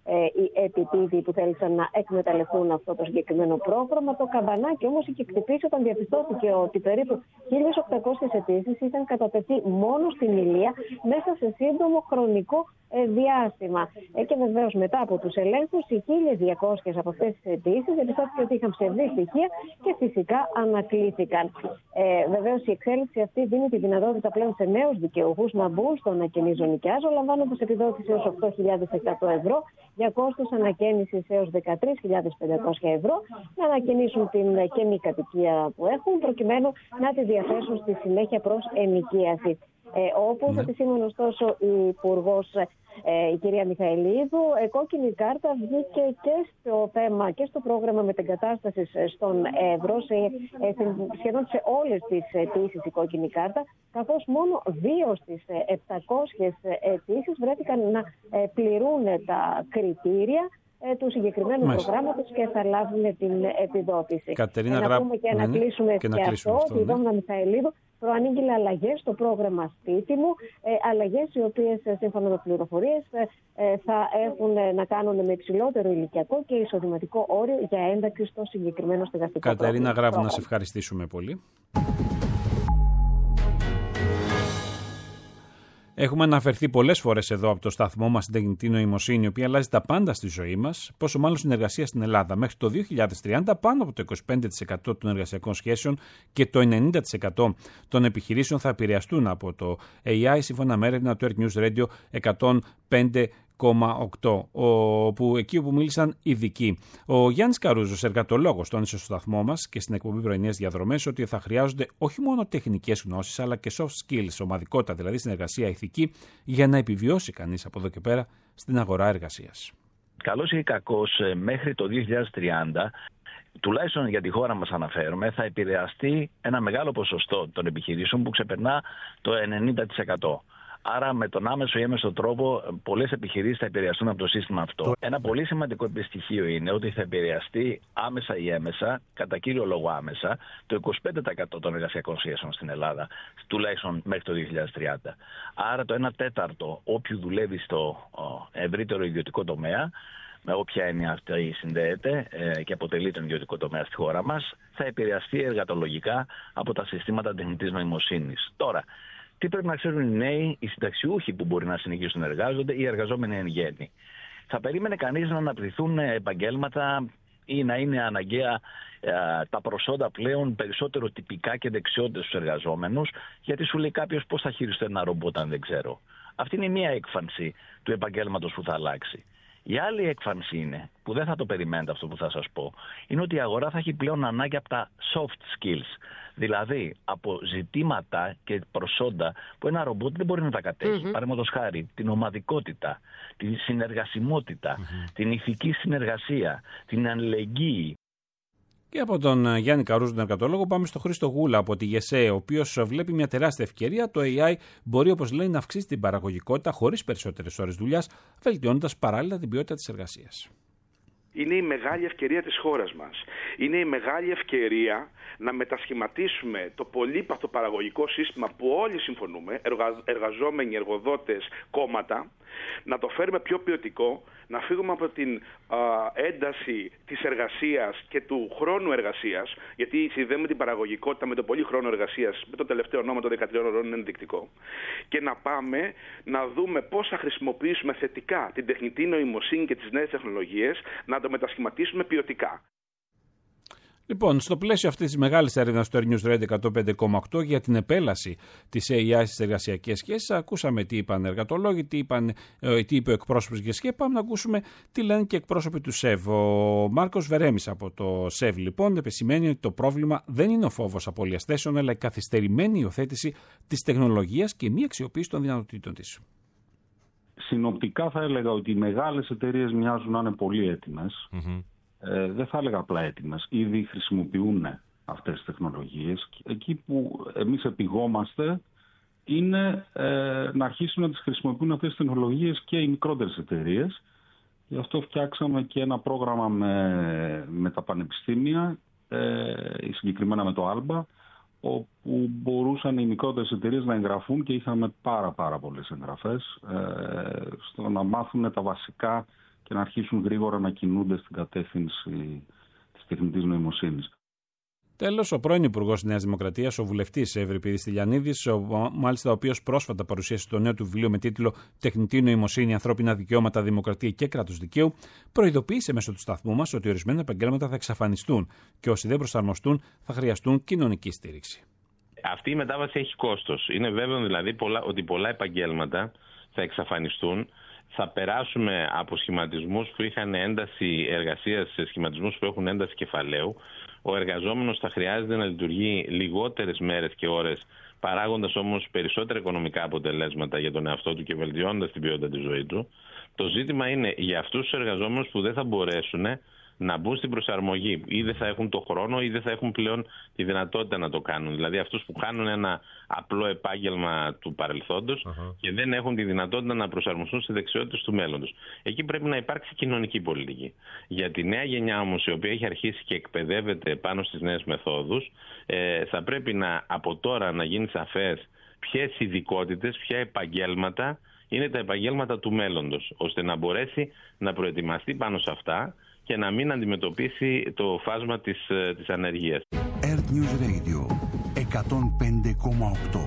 Speaker 24: ε, οι επιτίδιοι που θέλησαν να εκμεταλλευτούν αυτό το συγκεκριμένο πρόγραμμα. Το καμπανάκι όμως είχε χτυπήσει όταν διαπιστώθηκε ότι περίπου χίλιες οκτακόσιες αιτήσεις είχαν κατατεθεί μόνο στην Ηλία μέσα σε σύντομο χρονικό ε, διάστημα. Ε, και βεβαίως μετά από τους ελέγχους, οι χίλιες διακόσιες από αυτές τις αιτήσεις διαπιστώθηκε ότι είχαν ψευδή στοιχεία και φυσικά ανακλήθηκαν. Ε, βεβαίως η εξέλιξη αυτή δίνει τη δυνατότητα πλέον σε νέους δικαιούχους να μπουν στο ανακαινή νοικιάζω, λαμβάνοντας επιδότηση έως οκτώ χιλιάδες εκατό ευρώ, για κόστος ανακαίνησης έως δεκατρείς χιλιάδες πεντακόσια ευρώ, να ανακαινήσουν την καινή κατοικία που έχουν, προκειμένου να τη διαθέσουν στη συνέχεια προς ενοικίαση. Ε, όπως επισήμανε ωστόσο η Υπουργός, ε, η κυρία Μιχαηλίδου, ε, κόκκινη κάρτα βγήκε και στο θέμα και στο πρόγραμμα μετεγκατάστασης στον Εύρο, σε, ε, σχεδόν σε όλες τις αιτήσεις η κόκκινη κάρτα, καθώς μόνο δύο στις επτακόσιες αιτήσεις βρέθηκαν να ε, πληρούν τα κριτήρια του συγκεκριμένου προγράμματος και θα λάβουν την επιδότηση.
Speaker 2: Κατερίνα,
Speaker 24: να
Speaker 2: γρά...
Speaker 24: πούμε και να
Speaker 2: ναι,
Speaker 24: κλείσουμε
Speaker 2: και,
Speaker 24: και,
Speaker 2: να
Speaker 24: αυτό,
Speaker 2: αυτό
Speaker 24: ότι η
Speaker 2: ναι.
Speaker 24: Δόμνα Μιχαηλίδου προανήγγειλε αλλαγές στο πρόγραμμα σπίτι μου, ε, αλλαγές οι οποίες σύμφωνα με πληροφορίες ε, θα έχουν να κάνουν με υψηλότερο ηλικιακό και εισοδηματικό όριο για ένταξη στο συγκεκριμένο στεγαστικό πρόγραμμα.
Speaker 2: Κατερίνα Γράβου, να σε ευχαριστήσουμε πολύ. Έχουμε αναφερθεί πολλές φορές εδώ από το σταθμό μας στην τεχνητή νοημοσύνη, η οποία αλλάζει τα πάντα στη ζωή μας, πόσο μάλλον στην εργασία στην Ελλάδα. Μέχρι το δύο χιλιάδες τριάντα, πάνω από το είκοσι πέντε τοις εκατό των εργασιακών σχέσεων και το ενενήντα τοις εκατό των επιχειρήσεων θα επηρεαστούν από το έι άι, σύμφωνα με έρευνα του Earth News Radio εκατόν πέντε κόμμα οκτώ, όπου, εκεί όπου μίλησαν ειδικοί. Ο Γιάννης Καρούζος, εργατολόγος, τόνισε στο σταθμό μας και στην εκπομπή Πρωινές Διαδρομές ότι θα χρειάζονται όχι μόνο τεχνικές γνώσεις, αλλά και soft skills, ομαδικότητα, δηλαδή συνεργασία, ηθική, για να επιβιώσει κανείς από εδώ και πέρα στην αγορά εργασίας.
Speaker 3: Καλώς ή κακώς, μέχρι το δύο χιλιάδες τριάντα, τουλάχιστον για τη χώρα μας αναφέρουμε, θα επηρεαστεί ένα μεγάλο ποσοστό των επιχειρήσεων που ξεπερνά το ενενήντα τοις εκατό. Άρα με τον άμεσο ή έμεσο τρόπο πολλές επιχειρήσεις θα επηρεαστούν από το σύστημα αυτό. Ένα πολύ σημαντικό στοιχείο είναι ότι θα επηρεαστεί άμεσα ή έμεσα, κατά κύριο λόγο άμεσα, το είκοσι πέντε τοις εκατό των εργασιακών σχέσεων στην Ελλάδα, τουλάχιστον μέχρι το δύο χιλιάδες τριάντα. Άρα το ένα τέταρτο όποιου δουλεύει στο ευρύτερο ιδιωτικό τομέα, με όποια έννοια αυτή συνδέεται ε, και αποτελεί τον ιδιωτικό τομέα στη χώρα μας, θα επηρεαστεί εργατολογικά από τα συστήματα τεχνητής νοημοσύνης. Τώρα, τι πρέπει να ξέρουν οι νέοι, οι συνταξιούχοι που μπορεί να συνεχίσουν να εργάζονται, οι εργαζόμενοι εν γέννη. Θα περίμενε κανείς να αναπτυχθούν επαγγέλματα ή να είναι αναγκαία ε, τα προσόντα πλέον περισσότερο τυπικά και δεξιότητες στους εργαζόμενους, γιατί σου λέει κάποιος πώς θα χειριστεί ένα ρομπότ αν δεν ξέρω. Αυτή είναι μία έκφανση του επαγγέλματος που θα αλλάξει. Η άλλη έκφανση είναι, που δεν θα το περιμένετε αυτό που θα σας πω, είναι ότι η αγορά θα έχει πλέον ανάγκη από τα soft skills. Δηλαδή από ζητήματα και προσόντα που ένα ρομπότ δεν μπορεί να τα κατέχει. Mm-hmm. Παραδείγματος χάρη, την ομαδικότητα, τη συνεργασιμότητα, mm-hmm. την ηθική συνεργασία, την αλληλεγγύη.
Speaker 2: Και από τον Γιάννη Καρούζο, τον εργατολόγο, πάμε στο Χρήστο Γούλα από τη ΓΕΣΕ, ο οποίος βλέπει μια τεράστια ευκαιρία. Το έι άι μπορεί, όπως λέει, να αυξήσει την παραγωγικότητα χωρίς περισσότερες ώρες δουλειάς, βελτιώνοντας παράλληλα την ποιότητα της εργασίας.
Speaker 4: Είναι η μεγάλη ευκαιρία της χώρας μας. Είναι η μεγάλη ευκαιρία να μετασχηματίσουμε το πολύπαθο παραγωγικό σύστημα που όλοι συμφωνούμε, εργαζόμενοι, εργοδότες, κόμματα, να το φέρουμε πιο ποιοτικό, να φύγουμε από την α, ένταση της εργασίας και του χρόνου εργασίας, γιατί συνδέουμε την παραγωγικότητα με το πολύ χρόνο εργασίας, με το τελευταίο νόμο των δεκατριών ώρων είναι ενδεικτικό, και να πάμε να δούμε πώς θα χρησιμοποιήσουμε θετικά την τεχνητή νοημοσύνη και τις νέες τεχνολογίες, να το μετασχηματίσουμε ποιοτικά.
Speaker 2: Λοιπόν, στο πλαίσιο αυτής της μεγάλης έρευνας του Earth News Radio εκατόν πέντε κόμμα οκτώ για την επέλαση της έι άι στις εργασιακές σχέσεις, ακούσαμε τι είπαν εργατολόγοι, τι, είπαν, τι είπε ο εκπρόσωπος της ΓΕΣΚΕ. Πάμε να ακούσουμε τι λένε και εκπρόσωποι του ΣΕΒ. Ο Μάρκος Βερέμης από το ΣΕΒ, λοιπόν, επισημαίνει ότι το πρόβλημα δεν είναι ο φόβος απώλειας θέσεων, αλλά η καθυστερημένη υιοθέτηση της τεχνολογίας και μη αξιοποίηση των δυνατοτήτων της.
Speaker 6: Συνοπτικά θα έλεγα ότι οι μεγάλες εταιρείες μοιάζουν να είναι πολύ έτοιμες. Mm-hmm. Ε, δεν θα έλεγα απλά έτοιμες. Ήδη χρησιμοποιούν αυτές τις τεχνολογίες. Εκεί που εμείς επιγόμαστε είναι ε, να αρχίσουν να τις χρησιμοποιούν αυτές τις τεχνολογίες και οι μικρότερες εταιρείες. Γι' αυτό φτιάξαμε και ένα πρόγραμμα με, με τα πανεπιστήμια, ε, συγκεκριμένα με το Άλμπα, όπου μπορούσαν οι μικρότερες εταιρείες να εγγραφούν και είχαμε πάρα πάρα πολλές εγγραφές ε, στο να μάθουν τα βασικά και να αρχίσουν γρήγορα να κινούνται στην κατεύθυνση της τεχνητής νοημοσύνης.
Speaker 2: Τέλος, ο πρώην Υπουργός της Νέας Δημοκρατίας, ο βουλευτής Ευρυπίδης Τηλιανίδης, μάλιστα ο οποίος πρόσφατα παρουσίασε το νέο του βιβλίο με τίτλο «Τεχνητή νοημοσύνη, ανθρώπινα δικαιώματα, δημοκρατία και κράτος δικαίου», προειδοποίησε μέσω του σταθμού μας ότι ορισμένα επαγγέλματα θα εξαφανιστούν και όσοι δεν προσαρμοστούν θα χρειαστούν κοινωνική στήριξη.
Speaker 12: Αυτή η μετάβαση έχει κόστος. Είναι βέβαιο δηλαδή πολλά, ότι πολλά επαγγέλματα θα εξαφανιστούν. Θα περάσουμε από σχηματισμούς που είχαν ένταση εργασίας σε σχηματισμούς που έχουν ένταση κεφαλαίου. Ο εργαζόμενος θα χρειάζεται να λειτουργεί λιγότερες μέρες και ώρες, παράγοντας όμως περισσότερα οικονομικά αποτελέσματα για τον εαυτό του και βελτιώνοντας την ποιότητα της ζωής του. Το ζήτημα είναι για αυτούς τους εργαζόμενους που δεν θα μπορέσουν να μπουν στην προσαρμογή, ή δεν θα έχουν το χρόνο ή δεν θα έχουν πλέον τη δυνατότητα να το κάνουν. Δηλαδή αυτούς που κάνουν ένα απλό επάγγελμα του παρελθόντος uh-huh. και δεν έχουν τη δυνατότητα να προσαρμοστούν στις δεξιότητες του μέλλοντος. Εκεί πρέπει να υπάρξει κοινωνική πολιτική. Για τη νέα γενιά όμως, η οποία έχει αρχίσει και εκπαιδεύεται πάνω στις νέες μεθόδους, ε, θα πρέπει να, από τώρα να γίνει σαφές ποιες ειδικότητες, ποια επαγγέλματα είναι τα επαγγέλματα του μέλλοντος, ώστε να μπορέσει να προετοιμαστεί πάνω σε αυτά και να μην αντιμετωπίσει το φάσμα της, της ανεργίας.
Speaker 1: Earth News Radio εκατόν πέντε κόμμα οκτώ.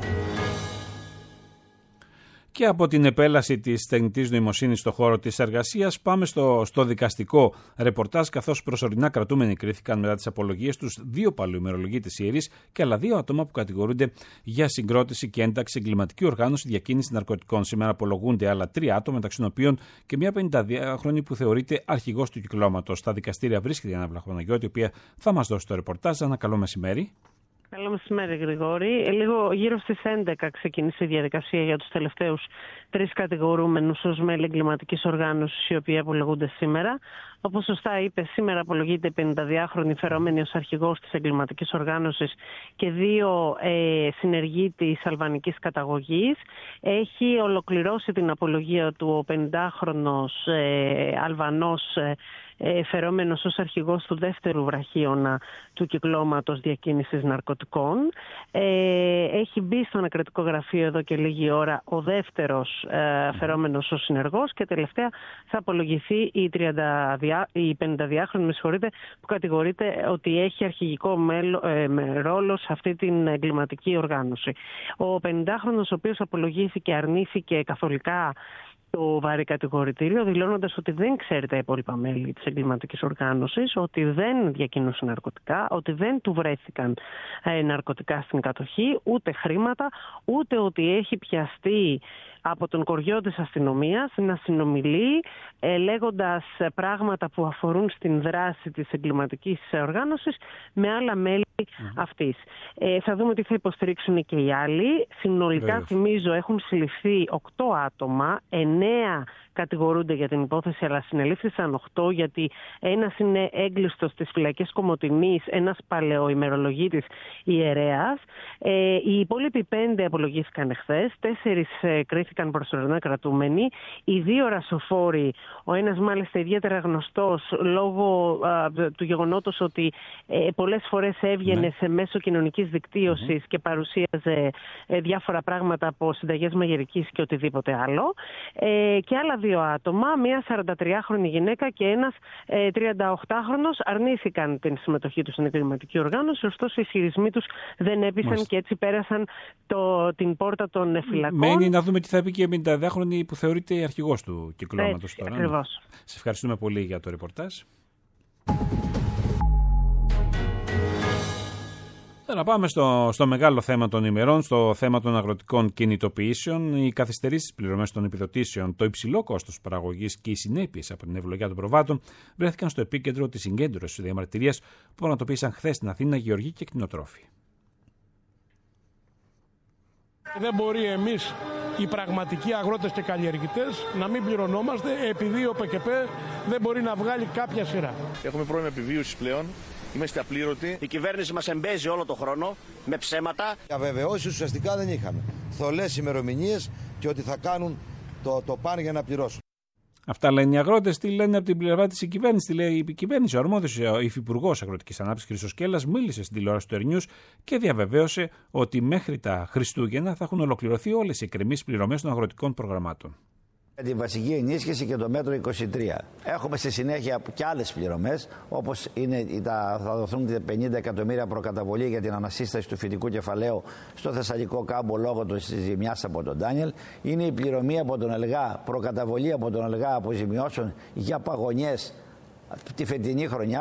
Speaker 2: Και από την επέλαση της τεχνητής νοημοσύνης στον χώρο της εργασίας πάμε στο, στο δικαστικό ρεπορτάζ, καθώς προσωρινά κρατούμενοι κρίθηκαν μετά τις απολογίες τους δύο παλαιομερολογίτες ιερείς και άλλα δύο άτομα που κατηγορούνται για συγκρότηση και ένταξη εγκληματική οργάνωση διακίνηση ναρκωτικών. Σήμερα απολογούνται άλλα τρία άτομα, μεταξύ των οποίων και μια πενηντάχρονη που θεωρείται αρχηγός του κυκλώματος. Στα δικαστήρια βρίσκεται η Άννα Βλαχοπαναγιώτη, η οποία θα μας δώσει το ρεπορτάζ. Ένα καλό μεσημέρι.
Speaker 7: Καλό μεσημέρι, Γρηγόρη. Λίγο γύρω στις έντεκα ξεκίνησε η διαδικασία για τους τελευταίους τρεις κατηγορούμενους ως μέλη εγκληματικής οργάνωσης, οι οποίοι απολογούνται σήμερα. Όπως σωστά είπε, σήμερα απολογείται η πενηνταδυάχρονη φερόμενη ως αρχηγός της εγκληματικής οργάνωσης και δύο ε, συνεργοί της αλβανικής καταγωγής. Έχει ολοκληρώσει την απολογία του ο πενηντάχρονος ε, Αλβανός ε, ε, φερόμενος ως αρχηγός του δεύτερου βραχίωνα του κυκλώματος διακίνησης ναρκωτικών. Ε, έχει μπει στο ανακριτικό γραφείο εδώ και λίγη ώρα ο δεύτερος ε, φερόμενος ως συνεργός και τελευταία θα απολογηθεί η τριάντα η πενηνταδυάχρονη, με συγχωρείτε, που κατηγορείται ότι έχει αρχηγικό μέλο, ε, ρόλο σε αυτή την εγκληματική οργάνωση. Ο πενηντάχρονος, ο οποίος απολογήθηκε, αρνήθηκε καθολικά το βαρύ κατηγορητήριο, δηλώνοντας ότι δεν ξέρει τα υπόλοιπα μέλη της εγκληματικής οργάνωσης, ότι δεν διακινούσαν ναρκωτικά, ότι δεν του βρέθηκαν ε, ναρκωτικά στην κατοχή, ούτε χρήματα, ούτε ότι έχει πιαστεί από τον κοριό της αστυνομίας να συνομιλεί ε, λέγοντας πράγματα που αφορούν στην δράση της εγκληματικής οργάνωσης με άλλα μέλη mm. αυτής. Ε, θα δούμε τι θα υποστηρίξουν και οι άλλοι. Συνολικά, Βεβαίως. θυμίζω, έχουν συλληφθεί οκτώ άτομα, εννέα κατηγορούνται για την υπόθεση, αλλά συνελήφθησαν οκτώ, γιατί ένας είναι έγκλειστος στις φυλακές Κομοτηνής, ένας παλαιοημερολογίτης ιερέας. Ε, οι υπόλοιποι πέντε απολογήθηκαν εχθές, τέσσερις ε, κρίθηκαν προσωρινά κρατούμενοι. Οι δύο ρασοφόροι, ο ένας μάλιστα ιδιαίτερα γνωστός λόγω α, του γεγονότος ότι ε, πολλές φορές έβγαινε ναι. σε μέσο κοινωνικής δικτύωσης mm-hmm. και παρουσίαζε ε, διάφορα πράγματα από συνταγές μαγειρικής και οτιδήποτε άλλο. Ε, και άλλα δύο άτομα, μία σαραντατριάχρονη γυναίκα και ένας ε, τριανταοκτάχρονος, αρνήθηκαν την συμμετοχή τους στην εγκληματική οργάνωση, ωστόσο οι ισχυρισμοί τους δεν έπεισαν Μάλιστα. και έτσι πέρασαν το, την πόρτα των φυλακών.
Speaker 2: Μένει να δούμε τι θα πει και η πενηνταδυάχρονη που θεωρείται αρχηγός του κυκλώματος τώρα.
Speaker 7: Ακριβώς.
Speaker 2: Σας ευχαριστούμε πολύ για το ρεπορτάζ. Τώρα πάμε στο, στο μεγάλο θέμα των ημερών, στο θέμα των αγροτικών κινητοποιήσεων. Οι καθυστερήσεις πληρωμές των επιδοτήσεων, το υψηλό κόστος παραγωγής και οι συνέπειες από την ευλογία των προβάτων βρέθηκαν στο επίκεντρο της συγκέντρωσης διαμαρτυρίας που πραγματοποίησαν χθες στην Αθήνα γεωργοί και κτηνοτρόφοι.
Speaker 8: Δεν μπορεί εμείς οι πραγματικοί αγρότες και καλλιεργητές να μην πληρωνόμαστε επειδή ο ΠΚΠ δεν μπορεί να βγάλει κάποια σειρά.
Speaker 9: Έχουμε πρόβλημα επιβίωσης πλέον. Είμαστε απλήρωτοι.
Speaker 10: Η κυβέρνηση μας εμπέζει όλο τον χρόνο με ψέματα.
Speaker 25: Αβεβαιώσεις ουσιαστικά δεν είχαμε. Θολές ημερομηνίες και ότι θα κάνουν το, το παν για να πληρώσουν.
Speaker 2: Αυτά λένε οι αγρότες. Τι λένε από την πλευρά της κυβέρνησης? Τι λέει η κυβέρνηση? Ο αρμόδιος υφυπουργός Αγροτικής Ανάπτυξης Χρήστος Κέλλας μίλησε στην τηλεόραση του Ερνιούς και διαβεβαίωσε ότι μέχρι τα Χριστούγεννα θα έχουν ολοκληρωθεί όλες οι εκκρεμείς πληρωμές των αγροτικών προγραμμάτων.
Speaker 11: Τη βασική ενίσχυση και το μέτρο είκοσι τρία. Έχουμε στη συνέχεια και άλλες πληρωμές, όπως είναι, θα δοθούν πενήντα εκατομμύρια προκαταβολή για την ανασύσταση του φυτικού κεφαλαίου στο Θεσσαλικό κάμπο λόγω της ζημιάς από τον Ντάνιελ. Είναι η πληρωμή από τον ΕΛΓΑ, προκαταβολή από τον ΕΛΓΑ αποζημιώσεων για παγωνιές τη φετινή χρονιά.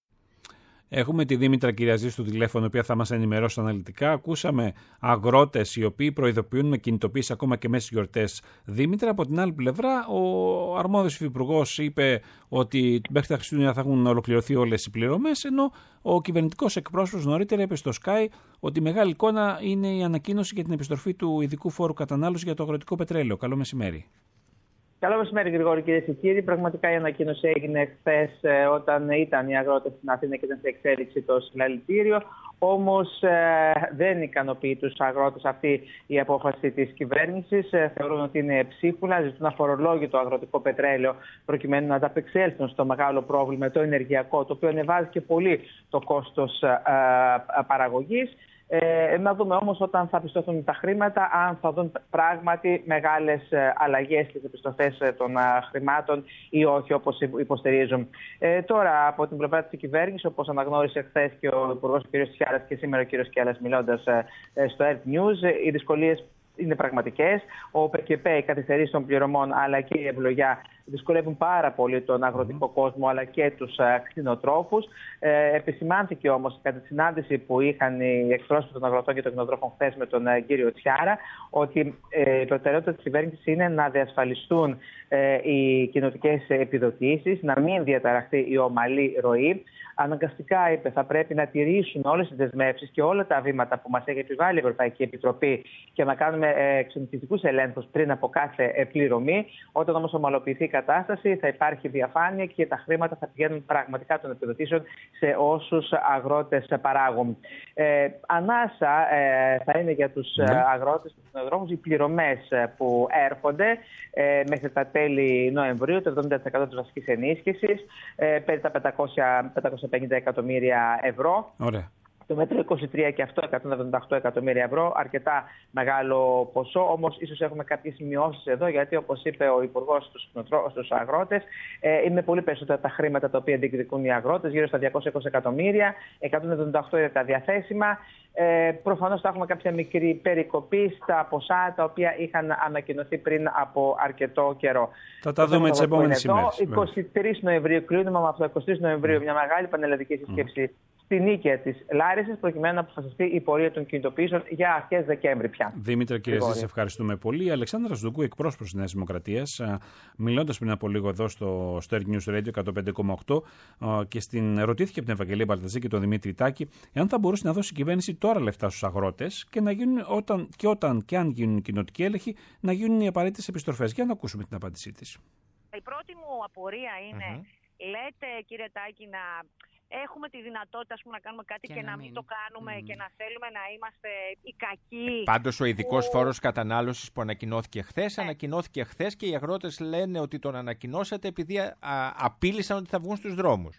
Speaker 2: Έχουμε τη Δήμητρα Κυριαζή στο τηλέφωνο, η οποία θα μας ενημερώσει αναλυτικά. Ακούσαμε αγρότες οι οποίοι προειδοποιούν με κινητοποίηση ακόμα και μέσα στις γιορτές. Δήμητρα, από την άλλη πλευρά, ο αρμόδιος υφυπουργός είπε ότι μέχρι τα Χριστούγεννα θα έχουν ολοκληρωθεί όλες οι πληρωμές, ενώ ο κυβερνητικός εκπρόσωπος νωρίτερα είπε στο Sky ότι η μεγάλη εικόνα είναι η ανακοίνωση για την επιστροφή του ειδικού φόρου κατανάλωσης για το αγροτικό πετρέλαιο. Καλό μεσημέρι.
Speaker 13: Καλό μεσημέρι, Γρηγόρη, κυρίες και κύριοι. Πραγματικά η ανακοίνωση έγινε χθες όταν ήταν οι αγρότες στην Αθήνα και ήταν σε εξέλιξη το συλλαλητήριο. Όμως ε, δεν ικανοποιεί τους αγρότες αυτή η απόφαση της κυβέρνησης. Ε, θεωρούν ότι είναι ψίχουλα, ζητούν αφορολόγητο αγροτικό πετρέλαιο προκειμένου να ανταπεξέλθουν στο μεγάλο πρόβλημα το ενεργειακό, το οποίο ανεβάζει και πολύ το κόστος ε, ε, παραγωγής. Ε, να δούμε όμως όταν θα πιστωθούν τα χρήματα, αν θα δουν πράγματι μεγάλες αλλαγές στις επιστροφές των χρημάτων ή όχι, όπως υποστηρίζουν. Ε, τώρα, από την πλευρά της κυβέρνησης, όπως αναγνώρισε χθες και ο Υπουργός κ. Τσιάρας και σήμερα ο κ. Κιάλας μιλώντας στο Earth News, οι δυσκολίες είναι πραγματικές. Ο ΠΚΠ, οι καθυστερήσεις των πληρωμών αλλά και η ευλογιά δυσκολεύουν πάρα πολύ τον αγροτικό mm. κόσμο αλλά και τους κτηνοτρόφους. Ε, επισημάνθηκε όμως κατά τη συνάντηση που είχαν οι εκπρόσωποι των αγροτών και των κτηνοτρόφων χθες με τον ε, κύριο Τσιάρα ότι ε, η προτεραιότητα της κυβέρνησης είναι να διασφαλιστούν ε, οι κοινοτικές επιδοτήσεις, να μην διαταραχθεί η ομαλή ροή. Αναγκαστικά, είπε, θα πρέπει να τηρήσουν όλες τις δεσμεύσεις και όλα τα βήματα που μας έχει επιβάλει η Ευρωπαϊκή Επιτροπή και να κάνουμε εξονυχιστικούς ελέγχους πριν από κάθε πληρωμή. Όταν όμως ομαλοποιηθεί η κατάσταση, θα υπάρχει διαφάνεια και τα χρήματα θα πηγαίνουν πραγματικά των επιδοτήσεων σε όσους αγρότες παράγουν. Ε, ανάσα ε, θα είναι για τους mm. αγρότες και τους κτηνοτρόφους οι πληρωμές που έρχονται ε, μέχρι τα τέλη Νοεμβρίου, το εβδομήντα τοις εκατό της βασικής ενίσχυσης, ε, περί τα πεντακόσια πενήντα εκατομμύρια ευρώ.
Speaker 2: Ωραία.
Speaker 13: Το μέτρο είκοσι τρία και αυτό εκατόν εβδομήντα οκτώ εκατομμύρια ευρώ, αρκετά μεγάλο ποσό, όμως ίσως έχουμε κάποιες μειώσεις εδώ, γιατί όπως είπε ο Υπουργός στους, στους αγρότες, ε, είναι πολύ περισσότερα τα χρήματα τα οποία διεκδικούν οι αγρότες, γύρω στα διακόσια είκοσι εκατομμύρια, εκατόν εβδομήντα οκτώ είναι τα διαθέσιμα. Ε, προφανώς θα έχουμε κάποια μικρή περικοπή στα ποσά τα οποία είχαν ανακοινωθεί πριν από αρκετό καιρό.
Speaker 2: Θα τα δούμε τις επόμενες ημέρες.
Speaker 13: είκοσι τρεις Νοεμβρίου, κλείνουμε με αυτό, είκοσι τρεις Νοεμβρίου, μια μεγάλη πανελλαδική συσκέψη mm. στη Νίκαια της Λάρισσας, προκειμένου να αποφασιστεί η πορεία των κινητοποιήσεων για αρχές Δεκέμβρη πια.
Speaker 2: Δήμητρα Κυριαζή, σε ευχαριστούμε πολύ. Η Αλεξάνδρα Σδουκού, εκπρόσωπος της Νέας Δημοκρατίας, μιλώντας πριν από λίγο εδώ στο Earth News Radio εκατόν πέντε κόμμα οκτώ και στην ρωτήθηκε από την Ευαγγελία Μπαλταζή και τον Δημήτρη Τάκη εάν θα μπορούσε να δώσει η κυβέρνηση τώρα λεφτά στους αγρότες και, να γίνουν όταν, και όταν και αν γίνουν οι κοινοτικοί έλεγχοι να γίνουν οι απαραίτητες επιστροφές. Για να ακούσουμε την απάντησή της.
Speaker 14: Η πρώτη μου απορία είναι, mm-hmm. λέτε κύριε Τάκη να έχουμε τη δυνατότητα ας πούμε, να κάνουμε κάτι και, και να μην το κάνουμε mm. και να θέλουμε να είμαστε οι κακοί.
Speaker 15: Πάντως ο ειδικός
Speaker 14: που...
Speaker 15: φόρος κατανάλωσης που ανακοινώθηκε χθες, ε. ανακοινώθηκε χθες και οι αγρότες λένε ότι τον ανακοινώσατε επειδή α, α, απείλησαν ότι θα βγουν στους δρόμους.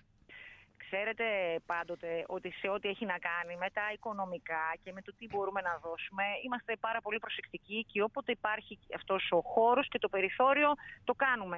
Speaker 14: Ξέρετε πάντοτε ότι σε ό,τι έχει να κάνει με τα οικονομικά και με το τι μπορούμε να δώσουμε, είμαστε πάρα πολύ προσεκτικοί και όποτε υπάρχει αυτός ο χώρος και το περιθώριο το κάνουμε.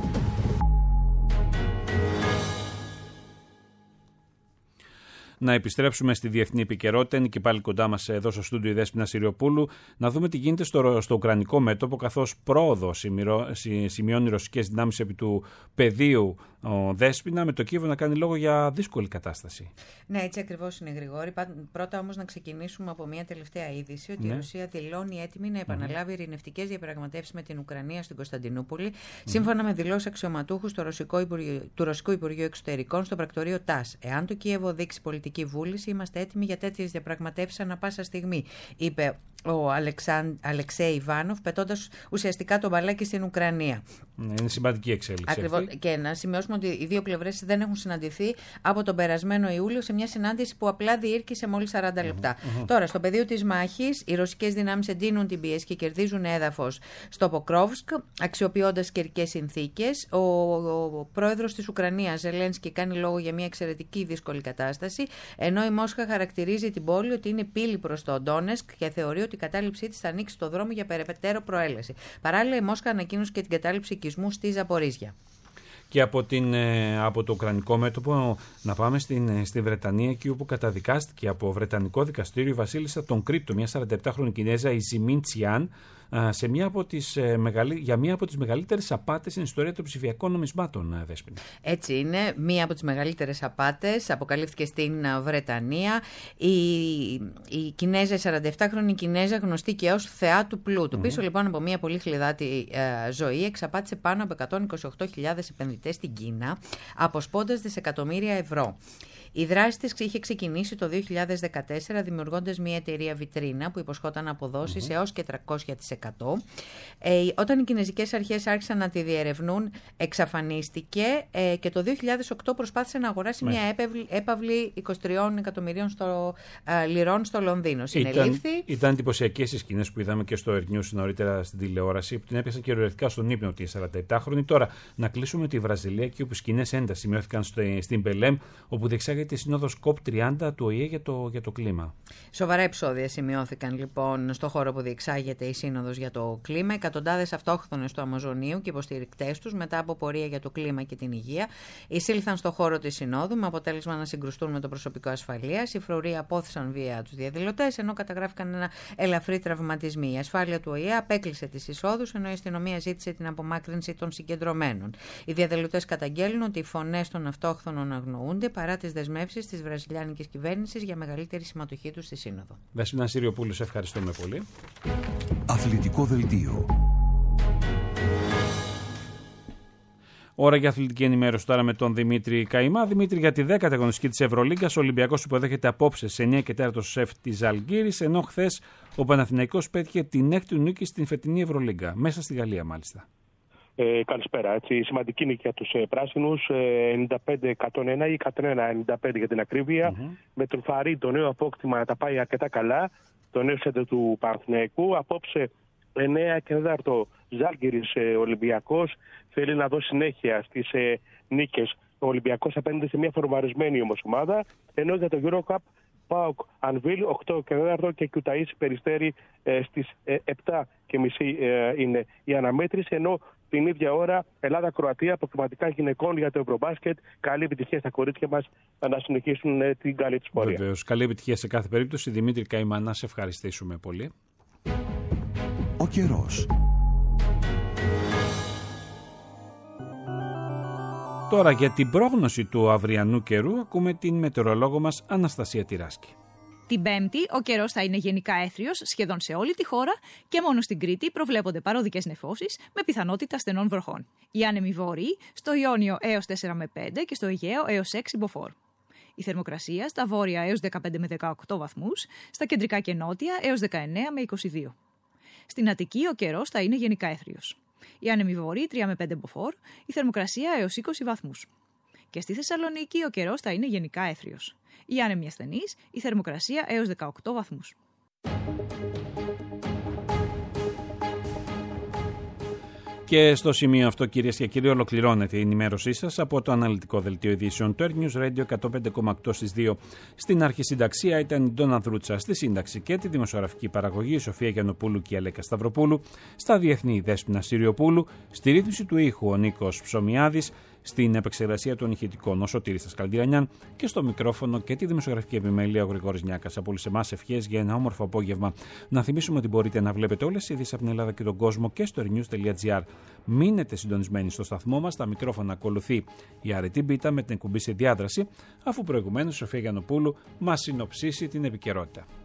Speaker 2: Να επιστρέψουμε στη διεθνή επικαιρότητα. Είναι και πάλι κοντά μας εδώ στο στούντιο η Δέσποινα Συριοπούλου. Να δούμε τι γίνεται στο, στο ουκρανικό μέτωπο, καθώς πρόοδο σημειώνει οι ρωσικές δυνάμεις επί του πεδίου ο Δέσποινα, με το Κίεβο να κάνει λόγο για δύσκολη κατάσταση.
Speaker 21: Ναι, έτσι ακριβώς είναι, Γρηγόρη. Πρώτα όμως να ξεκινήσουμε από μια τελευταία είδηση, ότι ναι. η Ρωσία δηλώνει έτοιμη να επαναλάβει mm-hmm. ειρηνευτικές διαπραγματεύσεις με την Ουκρανία στην Κωνσταντινούπολη, mm-hmm. σύμφωνα με δηλώσεις αξιωματούχους του Ρωσικού Υπουργείου, του Ρωσικού Υπουργείου Εξωτερικών στο πρακτορείο ΤΑΣ. Εάν το Κίεβο δείξει πολιτική βούληση, είμαστε έτοιμοι για τέτοιες διαπραγματεύσεις ανά πάσα στιγμή, είπε ο Αλεξάν, Αλεξέη Ιβάνοφ, πετώντας ουσιαστικά το μπαλάκι στην Ουκρανία.
Speaker 2: Είναι σημαντική εξέλιξη.
Speaker 21: Ακριβώς. Και να σημειώσουμε σημειώσουμε ότι οι δύο πλευρές δεν έχουν συναντηθεί από τον περασμένο Ιούλιο σε μια συνάντηση που απλά διήρκησε μόλις σαράντα λεπτά. Mm-hmm. Τώρα, στο πεδίο της μάχης, οι ρωσικές δυνάμεις εντείνουν την πίεση και κερδίζουν έδαφος στο Ποκρόβσκ, αξιοποιώντας καιρικές συνθήκες. Ο, ο, ο πρόεδρος της Ουκρανίας, Ζελένσκι, κάνει λόγο για μια εξαιρετική δύσκολη κατάσταση, ενώ η Μόσχα χαρακτηρίζει την πόλη ότι είναι πύλη προς το Ντόνεσκ και θεωρεί ότι η κατάληψή της θα ανοίξει το δρόμο για περαιτέρω προέλαση. Παράλληλα, η Μόσχα ανακοίνωσε και την κατάληψη οικισμού στη Ζαπορίζια.
Speaker 2: Και από, την, από το ουκρανικό μέτωπο να πάμε στην, στη Βρετανία, εκεί όπου καταδικάστηκε από βρετανικό δικαστήριο η βασίλισσα των Κρύπτο, μια σαρανταεπτάχρονη Κινέζα, η Ζιμίν Τσιάν, σε μια από τις, για μία από τις μεγαλύτερες απάτες στην ιστορία των ψηφιακών νομισμάτων, Δέσποινα.
Speaker 21: Έτσι είναι, μία από τις μεγαλύτερες απάτες αποκαλύφθηκε στην Βρετανία. Η, η Κινέζα, η σαρανταεπτάχρονη Κινέζα, γνωστή και ως θεά του πλούτου. Mm-hmm. Πίσω λοιπόν από μία πολύ χλιδάτη ε, ζωή, εξαπάτησε πάνω από εκατόν είκοσι οκτώ χιλιάδες επενδυτές στην Κίνα, αποσπώντας δισεκατομμύρια ευρώ. Η δράση της είχε ξεκινήσει το δύο χιλιάδες δεκατέσσερα δημιουργώντας μια εταιρεία βιτρίνα που υποσχόταν αποδόσεις mm-hmm. έως και τριακόσια τοις εκατό. Ε, όταν οι κινεζικές αρχές άρχισαν να τη διερευνούν, εξαφανίστηκε ε, και το δύο χιλιάδες οκτώ προσπάθησε να αγοράσει ναι. μια έπαυλη, έπαυλη είκοσι τρία εκατομμυρίων στο, ε, λιρών στο Λονδίνο. Συνελήφθη. Ήταν,
Speaker 2: ήταν εντυπωσιακές οι σκηνές που είδαμε και στο Air News νωρίτερα στην τηλεόραση, που την έπιασαν κυριολεκτικά στον ύπνο ότι είναι σαρανταεπτάχρονη. Τώρα, να κλείσουμε τη Βραζιλία, εκεί όπου σκηνές ένταση σημειώθηκαν στο, στην Μπελέμ, όπου διεξάγεται τη σύνοδος κοπ τριάντα του ΟΗΕ για το, για το κλίμα.
Speaker 21: Σοβαρά επεισόδια σημειώθηκαν λοιπόν στο χώρο που διεξάγεται η σύνοδος για το κλίμα. Εκατοντάδες αυτόχθονες του Αμαζονίου και υποστηρικτές τους, μετά από πορεία για το κλίμα και την υγεία, εισήλθαν στο χώρο της συνόδου με αποτέλεσμα να συγκρουστούν με το προσωπικό ασφαλείας. Οι φρουροί απόθυσαν βία τους διαδηλωτές, ενώ καταγράφηκαν ένα ελαφρύ τραυματισμοί. Η ασφάλεια του ΟΗΕ απέκλεισε τις εισόδους, ενώ η αστυνομία ζήτησε την απομάκρυνση των συγκεντρωμένων. Οι διαδηλωτές καταγγέλνουν ότι οι φωνές των αυτόχθονων αγνοούνται παρά τις δεσμεύσεις της βραζιλιάνικης κυβέρνησης για μεγαλύτερη συμμετοχή τους στη σύνοδο.
Speaker 2: Δέσποινα Συριοπούλου, σε ευχαριστούμε πολύ.
Speaker 1: Αθλητικό δελτίο.
Speaker 2: Ώρα για αθλητική ενημέρωση τώρα με τον Δημήτρη Καημά. Δημήτρη, για τη δέκατη αγωνιστική της Ευρωλίγκας, ο Ολυμπιακός υποδέχεται απόψε σε εννιά και τέσσερα σεφ της Ζαλγκύρης, ενώ χθες ο Παναθηναϊκός πέτυχε την έκτη του νίκη στην φετινή Ευρωλίγκα, μέσα στη Γαλλία μάλιστα.
Speaker 16: Ε, καλησπέρα. Έτσι, σημαντική νίκη για τους ε, πράσινους, ε, ενενήντα πέντε εκατόν ένα ή εκατόν ένα ενενήντα πέντε για την ακρίβεια. Mm-hmm. Με τον Φαρί το νέο απόκτημα να τα πάει αρκετά καλά, το νέο σέντερ του Παναθηναϊκού. Απόψε εννιά και τέταρτο Ζάλγκιρις ε, Ολυμπιακός. Θέλει να δώσει συνέχεια στις ε, νίκες. Ο Ολυμπιακός απέναντι σε μια φορμαρισμένη όμως ομάδα, ενώ για το Eurocup ΠΑΟΚ Ανβίλ οκτώ και τέταρτο και Κιουταΐς Περιστέρι ε, στις ε, επτά και μισή ε, είναι η αναμέτρηση, ενώ την ίδια ώρα Ελλάδα-Κροατία, αποκλειματικά γυναικών για το Ευρωμπάσκετ. Καλή επιτυχία στα κορίτσια μας να συνεχίσουν ε, την καλή τους πορεία.
Speaker 2: Βεβαίως. Καλή επιτυχία σε κάθε περίπτωση. Δημήτρη Καημά, να σε ευχαριστήσουμε πολύ.
Speaker 1: Ο καιρός.
Speaker 2: Τώρα για την πρόγνωση του αυριανού καιρού ακούμε την μετεωρολόγο μας Αναστασία Τυράσκη.
Speaker 17: Την Πέμπτη ο καιρός θα είναι γενικά έθριος σχεδόν σε όλη τη χώρα και μόνο στην Κρήτη προβλέπονται παροδικές νεφώσεις με πιθανότητα στενών βροχών. Οι άνεμοι βόρειοι στο Ιόνιο έως τέσσερα με πέντε και στο Αιγαίο έως έξι μποφόρ. Η θερμοκρασία στα βόρεια έως δεκαπέντε με δεκαοκτώ βαθμούς, στα κεντρικά και νότια έως δεκαεννέα με είκοσι δύο. Στην Αττική ο καιρός θα είναι γενικά έθριος. Οι άνεμοι βόρειοι τρία με πέντε μποφόρ, η θερμοκρασία έως είκοσι βαθμούς. Και στη Θεσσαλονίκη ο καιρός θα είναι γενικά έθριος. Οι άνεμοι ασθενείς, η θερμοκρασία έως δεκαοκτώ βαθμούς.
Speaker 2: Και στο σημείο αυτό, κυρίες και κύριοι, ολοκληρώνεται η ενημέρωσή σας από το αναλυτικό δελτίο ειδήσεων του Air News Radio εκατόν πέντε κόμμα οκτώ στις δύο. Στην αρχισυνταξία ήταν η Ντόνα Δρούτσα, στη σύνταξη και τη δημοσιογραφική παραγωγή η Σοφία Γιαννοπούλου και η Αλέκα Σταυροπούλου, στα διεθνή η Δέσποινα Συριοπούλου, στη ρύθμιση του ήχου ο Νίκος Ψωμιάδης, στην επεξεργασία των ηχητικών ο Σωτήρης Τασκαλντιανιάν και στο μικρόφωνο και τη δημοσιογραφική επιμέλεια ο Γρηγόρης Νιάκας. Από όλους εμάς ευχές για ένα όμορφο απόγευμα. Να θυμίσουμε ότι μπορείτε να βλέπετε όλες τις ειδήσεις από την Ελλάδα και τον κόσμο και στο airnews τελεία gr. Μείνετε συντονισμένοι στο σταθμό μας. Στα μικρόφωνα ακολουθεί η Αρετή Μπίτα με την εκπομπή σε διάδραση, αφού προηγουμένως η Σοφία Γιαννοπούλου μας συνοψίσει την επικαιρότητα.